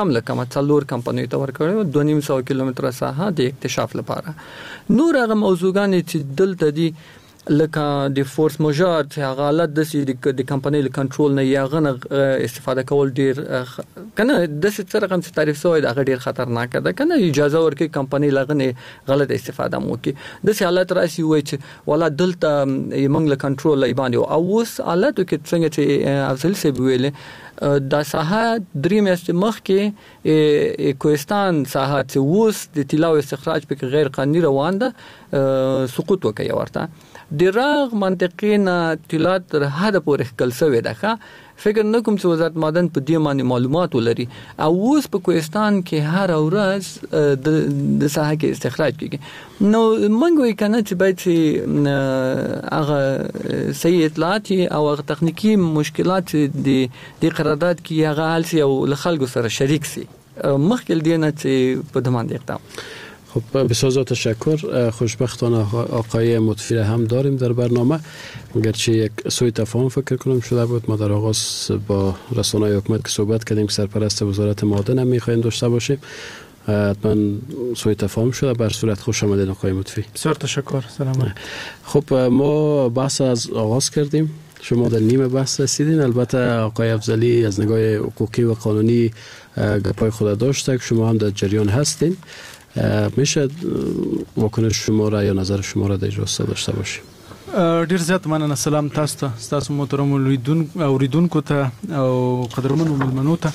کمپنۍ ته ورکړو 200 کیلومتره ساحه د اکتشاف لپاره. نور هغه موضوعګان چې دلته دي لکه د فورس ماژور چې هغه حالت د کمپنۍ له کنټرول نه یا غنه استفاده کول ډیر کنه د څه رقم چې تعریف شوی دا ډیر خطرناک ده. کنه اجازه ورکړي کمپنۍ لغنه غلط استفاده مو کوي د څه حالت راشي وای چې ولا دلته یمنګ له کنټرول ای باندې او اوس حالت کې څنګه چې افضل سی ویل دا ساحه درې میاشتې مخکې کوهستان ساحه چې اوس د طلا او استخراج په غیر قانوني روان ده سقوط وکړي ورته دراغ منطقینا طلا تر حد پورې خپل سوي ده. فکر نه کوم چې وزارت معدن په دې باندې معلومات ولري او اوس په کوهستان کې هر ورځ د ساحه کې استخراج کیږي. نو موږ وی کنه چې باید هغه صحیح اطلاعات او هغه تخنیکی مشکلات د قرارداد کې هغه حل سي او له خلکو سره شریک سي مخکې دینه چې په دمانده اقدام. خب بسیار تشکر. خوشبختانه آقای مطفی هم داریم در برنامه، گرچه یک سوء تفاهم فکر کنم شده بود. ما در آغاز با رسانه‌های حکومت که صحبت کردیم که سرپرست وزارت معدن هم می‌خوایم داشته باشیم، حتما سوء تفاهم شده. بر صورت خوش آمدید آقای مطفی. بسیار تشکر. سلام. خب ما بحث از آغاز کردیم، شما در نیمه بحث رسیدین. البته آقای افضلی از نگاه حقوقی و قانونی گپای خود داشته که شما هم در جریان هستین. میشه واکنش شما را یا نظر شما را در اجازه داشته باشیم؟ ډیر زیات مننه. سلام تاسو محترم اوریدونکو ته او قدرمنو ملمنو ته.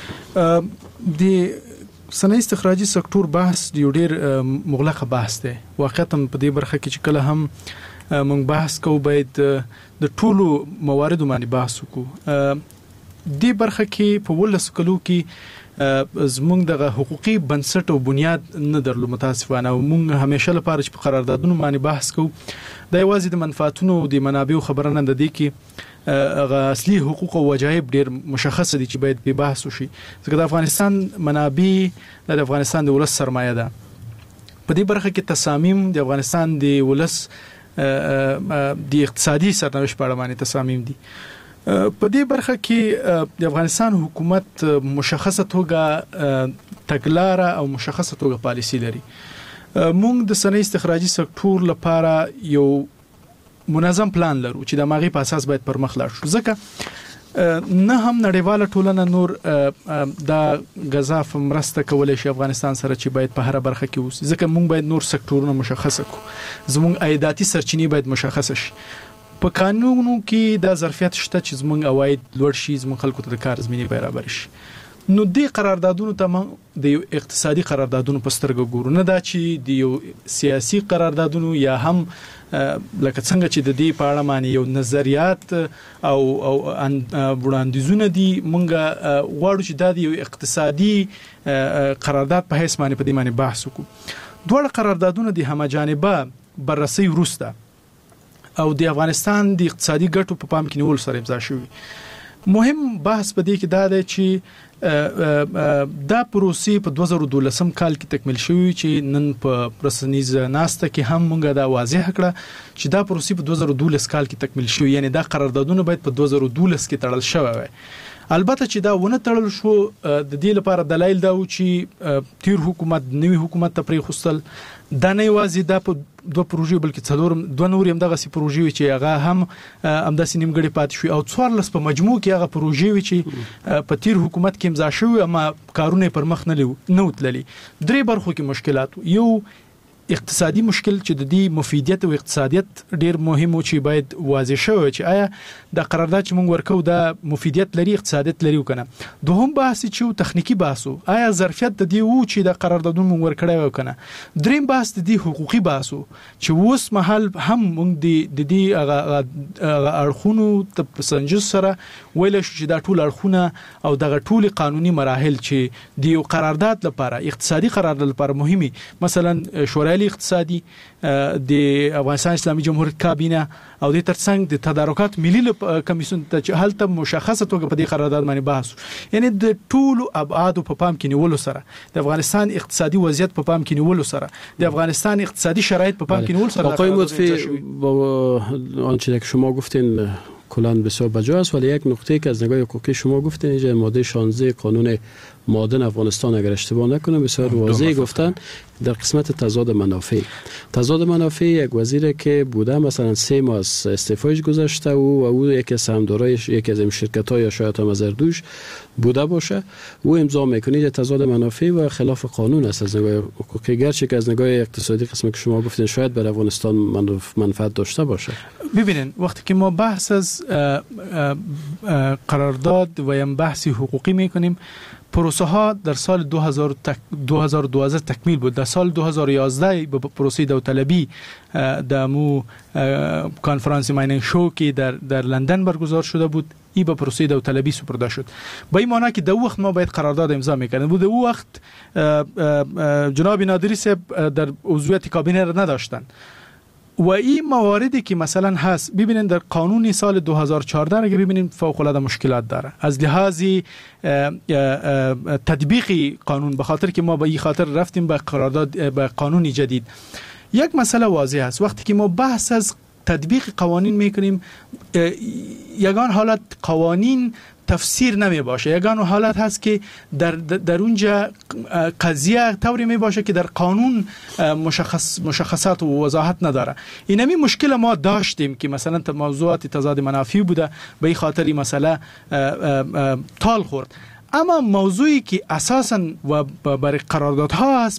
د صنایع استخراجي سکتور بحث یو ډیر مغلقه بحث دی. واقعا په دې برخه کې چې کله هم موږ بحث کوو باید د ټولو مواردو باندې بحث وکړو. دې برخه کې په 12 کلو کې زمونږ د حقوقي بنسټ او بنیاد نه درلو متاسفانه. او موږ همیشه لپاره چې په قراردادونو باندې بحث کوو دا یوازې د منفعتونو او د منابعو خبره نه ده کې هغه اصلي حقوق او وجایب ډیر مشخص دي چې باید به بحث وشي. ځکه د افغانستان منابع د افغانستان د ولس سرمایه ده. په دې برخه کې تصامیم د افغانستان د ولس د اقتصادي سرنوشت په اړه باندې تصامیم دي. په دې برخه کې د افغانستان حکومت مشخصه توګه تګلاره او مشخصه توګه پالیسی لري. موږ د صنایع استخراجي سکتور لپاره یو منظم پلان لرو چې د ماغي په اساس باید پر مخ لاړ شو. ځکه نه هم نړیواله ټولنه نور دا غذاف مرسته کولای شي افغانستان سره چې باید په هر برخه کې اوس. ځکه موږ باید نور سکتورونه مشخصه کړو. زموږ عایداتي سرچینې باید مشخصه شي. په قانونو کې دا ظرفیت شته چې زموږ عواید لوړ شي، زموږ خلکو ته د کار زمینه برابر شي. نو دې قراردادونو ته موږ د یو اقتصادي قراردادونو په سترګه ګورو، نه دا چې د یو سیاسي قراردادونو یا هم لکه څنګه چې د دې په اړه باندې یو نظریات او وړاندیزونه دي. موږ غواړو چې دا د یو اقتصادي قرارداد په حیث باندې په دې باندې بحث وکړو. دوه قراردادونه د همجانبه بررسي وروسته او د افغانستان د اقتصادي ګټو په پام کې نیول سره امضا شوی. مهم بحث په دې کې دا دی چې دا پروسې په 2012 کال کې تکمیل شوی چې نن په رسنیز ناسته کې هم موږ دا واضح کړه چې دا پروسې په 2012 کال کې تکمیل شوی، یعنی دا قراردادونه باید په 2012 کې تړل شوی وي. البته چې دا ونه تړل شو د دې لپاره دلایل دا و چې تیر حکومت نوی حکومت ته پرې خوستل دا نه یوازې دا په دوه پروژې بلکې دوه نور هم دغه سي پروژې چې هغه هم همداسې نیمګړې پاتې شو او 14 په مجموع کې هغه پروژې چې په تیر حکومت کې امضا شوی اما کارونه پر مخ نه وتللي. درې برخو کې مشکلات. یو اقتصادي مشکل چې د دې مفیدیت او اقتصادیت ډیر مهم او چې باید واضح شوی چې آیا د قرارداد چې موږ ورکو د مفیدیت لري اقتصادیت لري وکنه. دوهم بحث چې تخنیکی بحث آیا ظرفیت د دې وو چې د قراردادونو موږ ورکړی وکنه. دریم بحث د دې حقوقي بحث چې اوس مهال هم موږ د دې اړخونو ته سنجش سره ویل شو چې دا ټول اړخونه او دغه ټول قانوني مراحل چې د یو قرارداد لپاره اقتصادي قرارداد لپاره مهمي، مثلا شورای اقتصادي د افغانستان اسلامي جمهوریت کابینه او د ترڅنګ د تدارکات ملي کمیسیون ته چې هلته مشخصه توګه په دې قرارداد باندې بحث، یعنی د ټولو ابعاد په پام کې نیولو سره د افغانستان اقتصادي وضعیت په پام کې نیولو سره د افغانستان اقتصادی شرایط په پام کې نیولو سره آقای مضفی با آنچه که شما گفتین کلان بسیار بجا است، ولی یک نقطه که از نگاه حقوقی شما گفتین اینجا ماده 16 قانون معادن افغانستان اگر اشتباه نکنم بسیار واضح گفتن در قسمت تضاد منافع. تضاد منافع یک وزیر که بوده مثلا 3 ماه از استعفایش گذشته و او یکی از سهامدارایش یکی از این شرکت‌ها یا شاید هم از دوش بوده باشه، او امضا میکنه تضاد منافع و خلاف قانون است از نگاه حقوقی، گرچه که از نگاه اقتصادی قسمی که شما گفتین شاید برای افغانستان منفعت داشته باشه. ببینین وقتی که ما بحث از قرارداد و یا بحث حقوقی میکنیم، پروسه ها در سال 2012 تکمیل بود. در سال 2011 به پروسه داوطلبی در مو کنفرانس ماینینگ شو که در لندن برگزار شده بود، ای به پروسه داوطلبی سپرده شد. با این معنی که در وقت ما باید قرارداد امضا میکردیم بود، او وقت جناب نادری صاحب در عضویت کابینه را نداشتن و این مواردی که مثلا هست ببینید در قانون سال 2014 اگه ببینید فوق العاده مشکلات داره از لحاظ تطبیق قانون، به خاطر که ما به این خاطر رفتیم به قرارداد به قانونی جدید. یک مسئله واضح است وقتی که ما بحث از تطبیق قوانین میکنیم، یگان حالت قوانین تفسیر نمی باشه، یگان حالت هست که در اونجا قضیه طوری می باشه که در قانون مشخصات و وضاحت نداره. اینمی مشکل ما داشتیم که مثلا موضوعات تضاد منافع بوده، به این خاطر این مسئله تال خورد. اما موضوعی که اساساً و برای قراردادها است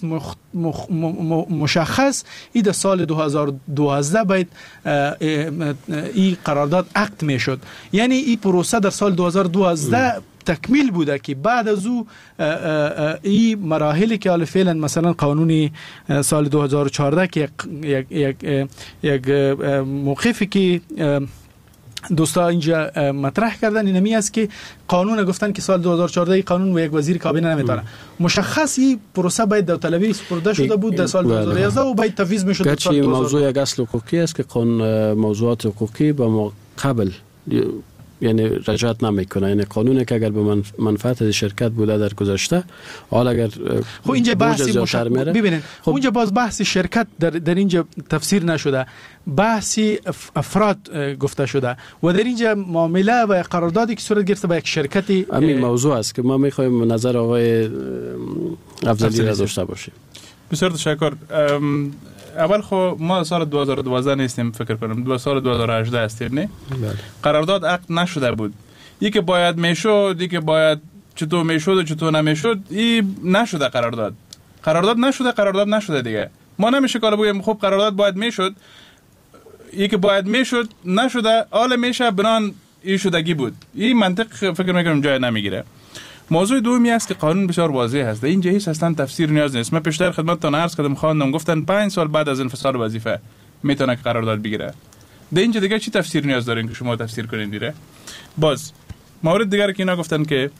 مشخص، این در سال 2012 باید این قرارداد عقد می شد، یعنی این پروسه در سال 2012 تکمیل بوده که بعد از او این مراحلی که حال فعلا مثلا قانون سال 2014 که یک موقفی که دوستا اینجا مطرح کردن اینمی است که قانون گفتن که سال 2014 قانون و یک وزیر کابینه نمیتونه. مشخصی پروسه باید داوطلبی سپرده شده بود در سال 2011 و باید تفویض میشد. گرچه این موضوع یک اصل حقوقی است که موضوعات حقوقی با ما قبل یعنی رجعت نمیکنه، یعنی قانونی که اگر به منفعت شرکت بوده در گذشته، حالا اگر خب اینجا بحثی ببینید خب اونجا باز بحث شرکت در اینجا تفسیر نشده، بحثی افراد گفته شده و در اینجا معامله و قراردادی که صورت گرفته با یک شرکتی همین موضوع است که ما میخوایم نظر آقای افضلی را داشته باشیم. بسیار تشکر. اول خو ما سال 2012 نیستیم، فکر کنم سال 2018 هستیم. نه قرارداد عقد نشده بود، یکی باید میشد، یکی باید چطور میشد و چطور نمیشد، این نشده. قرارداد نشده دیگه. ما نمیشه کار بگیم خب قرارداد باید میشد، یکی باید میشد نشده، حالا میشه بنان این شدگی بود. این منطق فکر میکنم جای نمیگیره. موضوع دومی است که قانون بسیار واضح است، در اینجا هیچ اصلا تفسیر نیاز نیست. من پیشتر خدمتتون عرض کردم، خواندم گفتن 5 سال بعد از انفصال وظیفه میتونه قرارداد بگیره. در اینجا دیگه چی تفسیر نیاز دارین که شما تفسیر کنین دیره؟ باز مورد دیگر که اینا گفتن که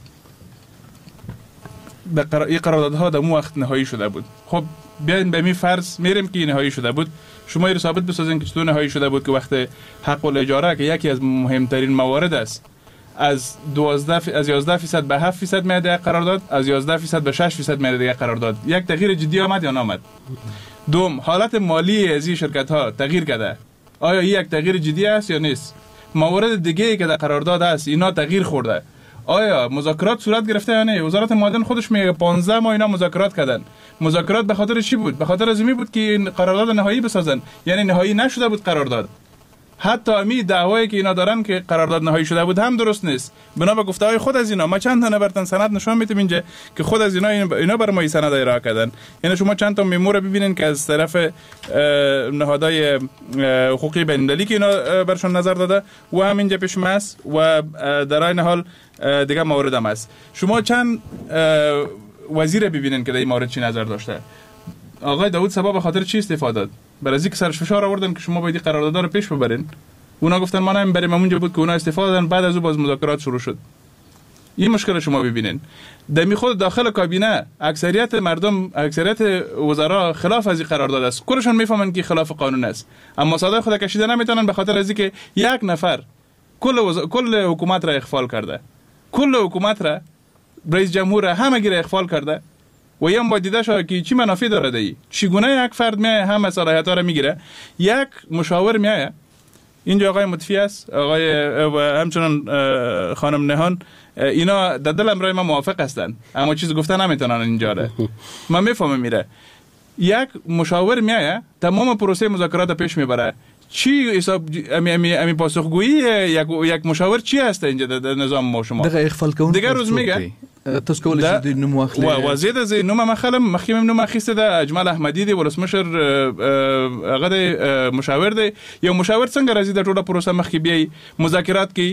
این قراردادها در وقت نهایی شده بود. خب بیاین به می فرض میریم که نهایی شده بود، شما این ثابت بسازین که چطور نهایی شده بود که وقت حق الاجاره که یکی از مهمترین موارد است از 11% به 7% میاد قرارداد، از 11% به 6% میاد قرارداد، یک تغییر جدی آمد یا نامد؟ دوم، حالت مالی از این شرکت ها تغییر کرده، آیا این یک تغییر جدی است یا نیست؟ موارد دیگه که در قرارداد است اینا تغییر خورده، آیا مذاکرات صورت گرفته یا نه؟ وزارت معادن خودش میگه 15 ماه اینا مذاکرات کردن. مذاکرات به خاطر چی بود؟ به خاطر از این بود که قرارداد نهایی بسازن، یعنی نهایی نشده بود قرارداد. حتی امی دعوایی که اینا دارن که قرارداد نهایی شده بود هم درست نیست. بنا به گفته‌های خود از اینا ما چند تا برتن سند نشون میدیم اینجا که خود از اینا برای ما سند ارائه کردن. یعنی شما چند تا ممور ببینین که از طرف نهادهای حقوقی بین‌المللی که اینا برشون نظر داده و هم اینجا پیش است و در این حال دیگه موارد هم است. شما چند وزیر ببینین که در این مورد چی نظر داشته. آقای داوود صبا به خاطر چی استفاده داد؟ برای اینکه سرش فشار آوردن که شما باید قرارداد رو پیش ببرین. اونا گفتن ما نمیبریم، اونجا بود که اونا استفاده دادن، بعد از اون باز مذاکرات شروع شد. این مشکل شما ببینین. دمی خود داخل کابینه اکثریت مردم، اکثریت وزرا خلاف از این قرارداد است. کلشون میفهمن که خلاف قانون است، اما صدای خود کشیده نمیتونن به خاطر از اینکه یک نفر کل حکومت را اخفال کرده. کل حکومت را رئیس جمهور همه را اخفال کرده. و یا باید دیده شد که چی منافع داره دی. چگونه یک فرد میایه همه صلاحیت‌ها را میگیره. یک مشاور میایه. اینجا آقای مطفی است، آقای و همچنان خانم نهان، اینا در دل امرای ما موافق هستن، اما چیز گفتن نمیتونن اینجا را. من میفهمم میره. یک مشاور میایه تمام پروسه مذاکرات پیش میبره. چی حساب امی پاسخگویی یک مشاور چی هست اینجا در نظام ما شما؟ دغه اخفال کون دیگه روز میگه تاسو کولای شئ د نوم واخلئ و زید از نوم مخالم مخیم نوم اخیسته ده اجمل احمدی دی ولسمشر هغه د مشاور دی. یو مشاور څنګه راځي د ټوله پروسه مخکې بیا مذاکرات کوي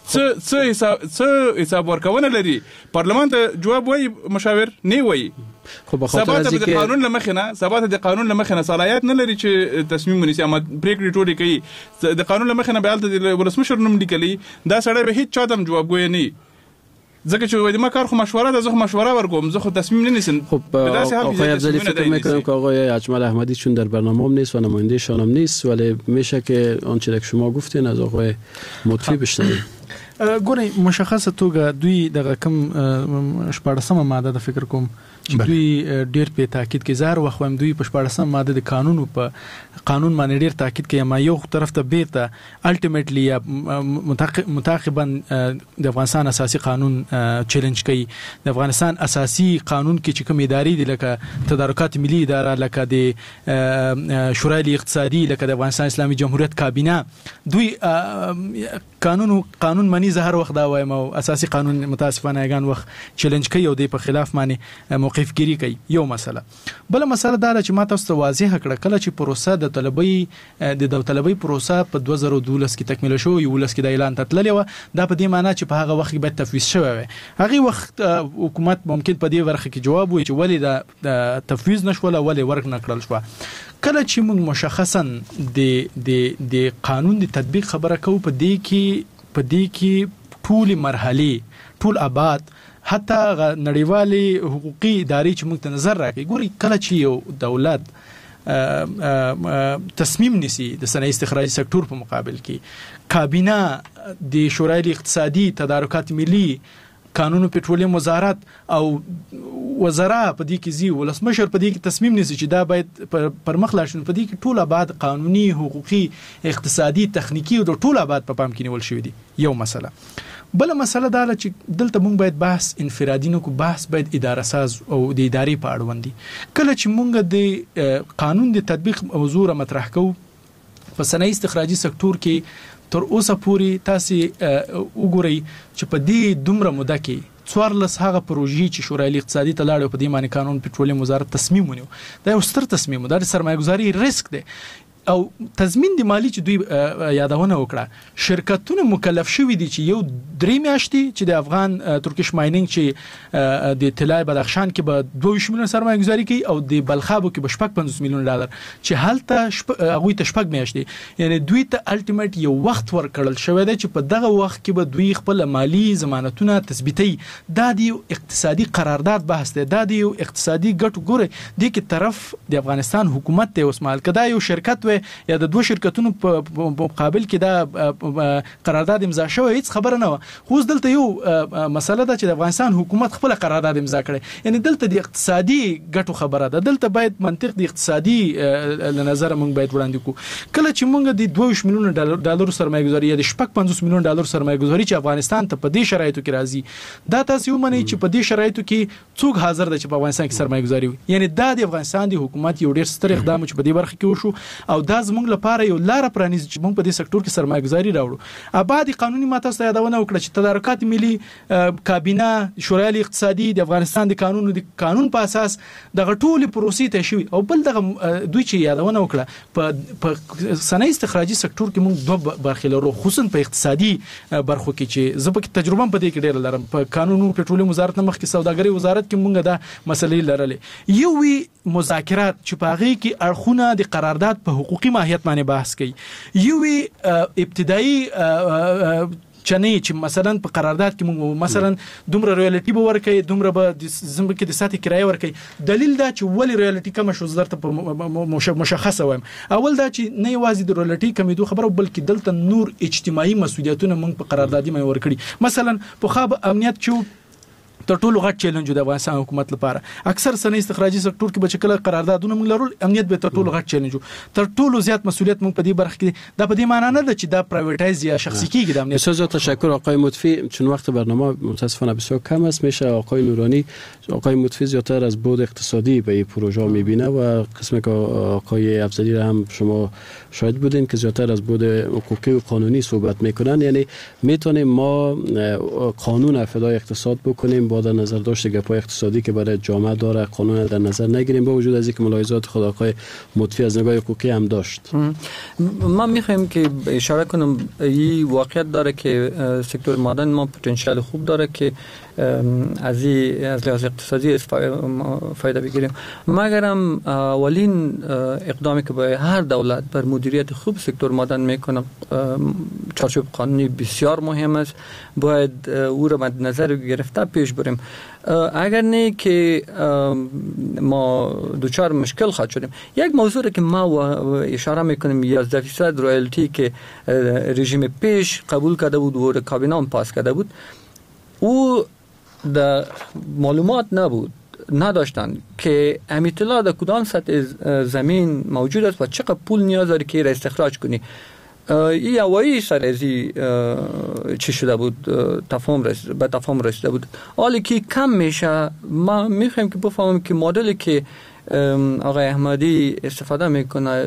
څه حساب ورکونه لري. پارلمان ته جواب وایي مشاور نه وایي. خو په خاطر از د قانون لمخنه ثبات د قانون لمخنه صلاحیت نه لري چې تصمیم ونیسي، اما پریکړې ټولې کوي. د قانون لمخنه به الته د ولسمشر نوم لیکلی دا سړی به هیڅ چاته جوابګوی نه. ځکه چې وایي ما کار خو مشوره ده، زه مشوره ورکوم، زه خو تصمیم نمیسن. خب آقای افضلی فکر میکنم که آقای اجمل احمدی چون در برنامه هم نیست و نماینده شان هم نیست، ولی میشه که آنچه که شما گفتین از آقای مطفی بشنویم. ګورئ مشخصه توګه دوی دغه کم 14مه ماده د فکر کوم چې دوی ډیر په تاکید کې زار وخوم دوی په 14مه ماده د قانون په قانون باندې ډیر تاکید کوي، ما یو طرف ته بیرته الټیمیټلی یا متعاقبا د افغانستان اساسي قانون چیلنج کوي. د افغانستان اساسي قانون کې چې کوم ادارې دي لکه تدارکات ملي اداره، لکه د شورای اقتصادي، لکه د افغانستان اسلامي جمهوریت کابینه، دوی قانون مانی زهر وخت دا وایم او اساسي قانون متاسفانه یګان وخت چیلنج کوي او د په خلاف باندې موقف ګیری کوي. یو مسله. بل مسله دا چې ما تاسو ته واضح کړه کله چې پروسه د طلبي پروسه په 2012 کې تکمیل شو، یو لس کې د اعلان تتللی و، دا په دې معنی چې په هغه وخت کې به تفویض شوی وي. هغه وخت حکومت ممکن په دې ورخه کې جواب وي چې ولې دا تفویض نشول، ولې ورک نکړل شو. کله چې موږ مشخصا د قانون د تطبیق خبره کوو په دې کې ټول مرحله ټول ابعاد حتی نړیوالي حقوقي ادارې چې موږ ته نظر راکړي. ګوري کله چې یو دولت تصمیم نیسي د صنایع استخراجي سکتور په مقابل کې، کابینه د شورای اقتصادي، تدارکات ملي، قانون پټرولیم وزارت او وزرا په دې کې زی ولسمشر په دې کې تصمیم نیسي چې دا باید پر مخ لاړ شي، په دې کې ټول ابعاد قانوني، حقوقي، اقتصادي، تخنیکی او ټول ابعاد په پام کې نیول شوی دي. یو مسله. بل مسله دا چې دلته موږ باید بحث انفرادي نه کو، بحث باید اداره ساز او د ادارې په اړوند دي. کله چې موږ د قانون د تطبیق موضوع مطرح کوو په صنایع استخراجي سکتور کې، تر اوسه پورې تاسو وګورئ چې په دې دومره موده کې 14 هغه پروژې چې شورای اقتصادي ته لاړ په دې معنی قانون پټرولیم وزارت تصمیم ونیو. دا یو ستر تصمیم دی، سرمایه‌ګذاري ریسک دی او تضمین د مالی چې دوی یادونه وکړه. شرکتونه مکلف شوي دي چې یو 3 میاشتې چې د افغان ترکیش مایننګ چې د طلای بدخشان کې به 22 میلیون سرمایه گذاري کوي او د بلخابو کې به 55 میلیون ډالر چې هلته هغه ته 6 میاشتې، یعنی دوی ته الټیمیټ یو وخت ورکړل شوی دی چې په دغه وخت کې به دوی خپل مالی ضمانتونه تثبیتي. دا د اقتصادي قرارداد بحث دی، دا د اقتصادي ګټو ګوره د کی طرف د افغانستان حکومت ته اوس مال کدا یو شرکت یا د دوه شرکتونو په مقابل کې دا قرارداد امضا شوی، هیڅ خبره نه و. خو دلته یو مسله ده چې د افغانستان حکومت خپل قرارداد امضا کړي، یعنی دلته د اقتصادي ګټو خبره ده. دلته باید منطق د اقتصادي لنظر موږ باید وړاندې کوو. کله چې موږ د 22 میلیون ډالر سرمایه‌ګذاري یا د 55 میلیون ډالر سرمایه‌ګذاري چې افغانستان ته په دې شرایطو کې راځي، دا تاسو ومنئ چې په دې شرایطو کې څوک حاضر دی چې په افغانستان کې سرمایه‌ګذاري وي. یعنی دا د افغانستان د حکومت یو ډېر ستر اقدام چې په دې برخه کې وشو او او دا زموږ لپاره یو لار پرانیزي چې موږ په دې سکتور کې سرمایه‌ګذاري راوړو. آبادی قانوني ماته ست یادونه وکړه چې تدارکات ملي کابینه شورای اقتصادي د افغانستان د قانون په اساس د غټولې پروسې ته شوی او بل دغه دوی چې یادونه وکړه په صنایع استخراجي سکتور کې موږ دوه برخې لرو، خصوصا په اقتصادي برخو کې چې زه په تجربه په دې کې ډېر لرم. په قانون او پټرولیم وزارت نه مخکې سوداګري وزارت کې موږ دا مسلې لرلې. یو وی مذاکرات چې په هغه کې اړخونه د قرارداد په حقوقي ماهیت باندې بحث کوي. یو وی ابتدایي چنې چې مثلا په قرارداد کې موږ مثلا دومره رویالټي به ورکړي، دومره به د زمکه د ساتي کرایه ورکړي. دلیل دا چې ولی رویالټي کم شو زرته په مشخصه وایم. اول دا چې نه یوازې د رویالټي کمیدو خبره بلکې دلته نور اجتماعي مسؤلیتونه موږ په قراردادي باندې ورکړي. مثلا په خاب امنیت چې تر ټولو غټ چیلنج د افغانستان حکومت لپاره اکثر صنایع استخراجي سکتور کې بچ کله قراردادونه موږ لرل، امنیت به تر ټولو غټ چیلنج تر ټولو زیات مسؤلیت موږ په دې برخه کې دا په دې معنی نه ده چې دا پرایویتایز یا شخصی کیږي. د امنیت بسیار تشکر آقای مطفی. چون وقت برنامه متاسفانه بسیار کم است، میشه آقای نورانی، آقای مطفی زیادتر از بود اقتصادی به این پروژه میبینه و قسمی که آقای افضلی را هم شما شاهد بودین که زیادتر از بود حقوقی و قانونی صحبت میکنن. یعنی میتونیم ما قانون فدای اقتصاد بکنیم با در نظر داشت گپای اقتصادی که برای جامعه داره قانون در نظر نگیریم، با وجود از اینکه ملاحظات خود آقای مطفی از نگاه حقوقی هم داشت. ما میخوایم که اشاره کنم این واقعیت داره که سکتور معدن ما پتانسیل خوب داره که از لحاظ اقتصادی فایده بگیریم، مگرم اولین اقدامی که باید هر دولت بر مدیریت خوب سکتور معدن میکنه چارچوب قانونی بسیار مهم است، باید او را مد نظر گرفته پیش بریم. اگر نه که ما دوچار مشکل خواهد شدیم. یک موضوع که ما اشاره میکنیم 11% رویالتی که رژیم پیش قبول کرده بود و کابینه هم پاس کرده بود، او در معلومات نداشتن که اطلاع در کدام سطح زمین موجود است و چقدر پول نیاز داری که را استخراج کنی. این اوایی سر ازی چی شده بود، به تفاهم رسیده بود. حالی که کم میشه ما میخوایم که بفهمیم که مدلی که آقای احمدی استفاده میکنه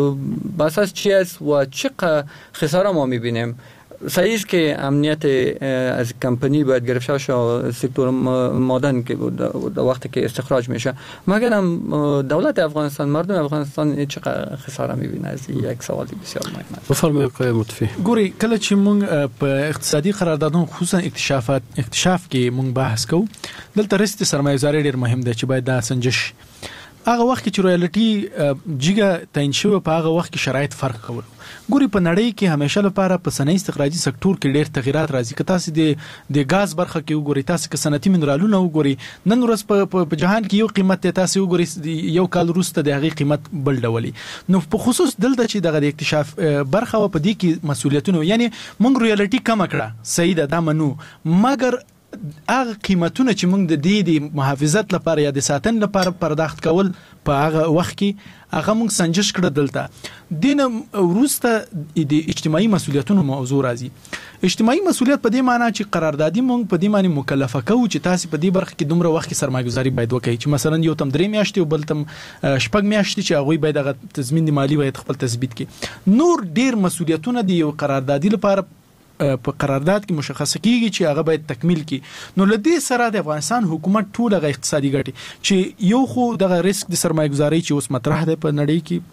بس از چی است و چقدر خساره ما میبینیم. صحیح است که امنیت از کمپانی باید گرفته شود سکتور معدن که در وقتی که استخراج میشه، مگر هم دولت افغانستان، مردم افغانستان چقدر خساره میبینه؟ از یک سوالی بسیار مهم است. بفرمایید آقای مطفی. ګوري کله چې موږ په اقتصادي قراردادونو خصوصا اکتشاف کې موږ بحث کوو، دلته رست سرمایه‌گذاري ډېر مهم دی چې باید دا سنجش هغه وخت چې رویالټي جګه تعین شوی په هغه وخت کې شرایط فرق کول. ګوري په نړۍ کې همیشه لپاره په صنایع استخراجي سکتور کې ډېر تغیرات راځي. که تاسو د غاز برخه کې وګورئ، تاسو که صنعتي منرالونه وګورئ، نن ورځ په جهان کې یو قیمت تاسو وګورئ، یو کال وروسته د هغې قیمت بل ډول. نو په خصوص دلته چې دغه اکتشاف برخه و په دې کې مسؤلیتونه، یعنی موږ رویالټي کم کړه، صحیح ده، دا منو، مګر هغه قیمتونه چې موږ د دې محافظت لپاره یا د ساتن لپاره پرداخت کول په هغه وخت کې هغه موږ سنجش کړه. دلته دینه وروسته د اجتماعي مسؤلیتونو موضوع راځي. اجتماعي مسؤلیت په دې معنی چې قراردادي موږ په دې معنی مکلفه کوو چې تاسو په دې برخه کې دومره وخت کې سرمایه‌ګذاري باید وکړئ چې مثلا یو تم 3 میاشتې او بل تم 6 میاشتې چې هغه باید هغه تضمین مالی باید خپل تثبیت کړي. نور ډیر مسؤلیتونه دی یو قراردادي لپاره په قرارداد کې مشخصه کیږي چې هغه باید تکمیل کی. نو لدې سره د افغانستان حکومت ټول غ اقتصادي ګټي چې یو خو دغه ریسک د سرمایه‌ګذاري چې اوس مطرح ده په نړۍ کې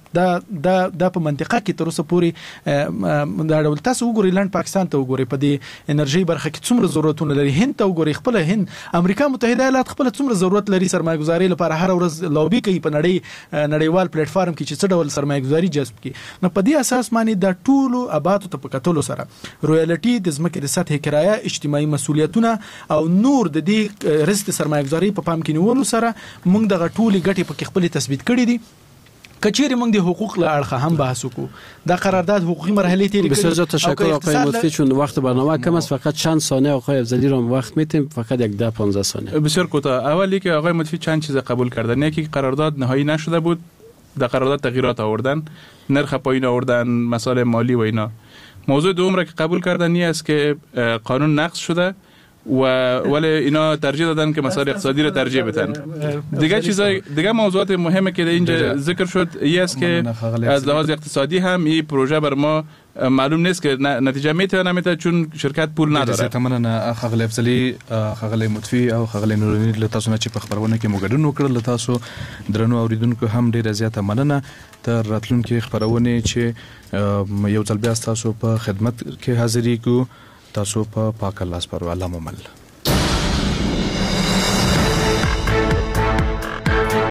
دا په منطقه کې تر اوسه پورې دا ډول تاسو وګورئ لاند پاکستان ته وګورئ په دې انرژي برخه کې څومره ضرورتونه لري، هند ته وګورئ خپل هند امریکا متحده ایالات خپل څومره ضرورت لري سرمایه‌ګذاري لپاره، هر ورځ لوبي کوي په نړیوال پلیټ فارم کې چې څه ډول سرمایه‌ګذاري جذب کړي. نو په دې اساس باندې د ټولو آبادو ته په کتلو سره رویالټي د ځمکې د سطح کرایه، اجتماعي مسؤلیتونه او نور د دې رست سرمایه‌ګذاري په پام کې نیولو سره موږ دغه ټولې ګټې په خپل تثبیت کړې دي. کچېری موږ د حقوق له اړخه هم بحث وکړو. دا قرارداد حقوقی مرحله تیری بسیار زیاد تشکر آقای مطفی، چون وقت برنامه کم است فقط چند ثانیه آقای افضلی رو وقت میتیم، فقط 10-15 ثانیه. بسیار کوتاه. اولی که آقای مطفی چند چیز قبول کردن، یکی قرارداد نهایی نشده بود، در قرارداد تغییرات آوردن، نرخ پایین آوردن، مسائل مالی و اینا. موضوع دوم را که قبول کردن این است که قانون نقض شده و ولی اینا ترجیح دادن که مسائل اقتصادی رو ترجیح بدن. دیگه چیزای دیگه موضوعات مهمی که اینجا ذکر شد است که از لحاظ اقتصادی هم این پروژه بر ما معلوم نیست که نتیجه میتونه چون شرکت پول نداره. زه خغل افضلی خغل مطفی او خغل نورانی له تاسو نه چې په خبرونه کې موګدون وکړل له تاسو درنو اوریدونکو هم ډیره زیاته مننه تر راتلونکي خبرونه چې یو ځل بیا تاسو په خدمت کې حاضرې کو تاسو په پاک الله سپارو الله ممل.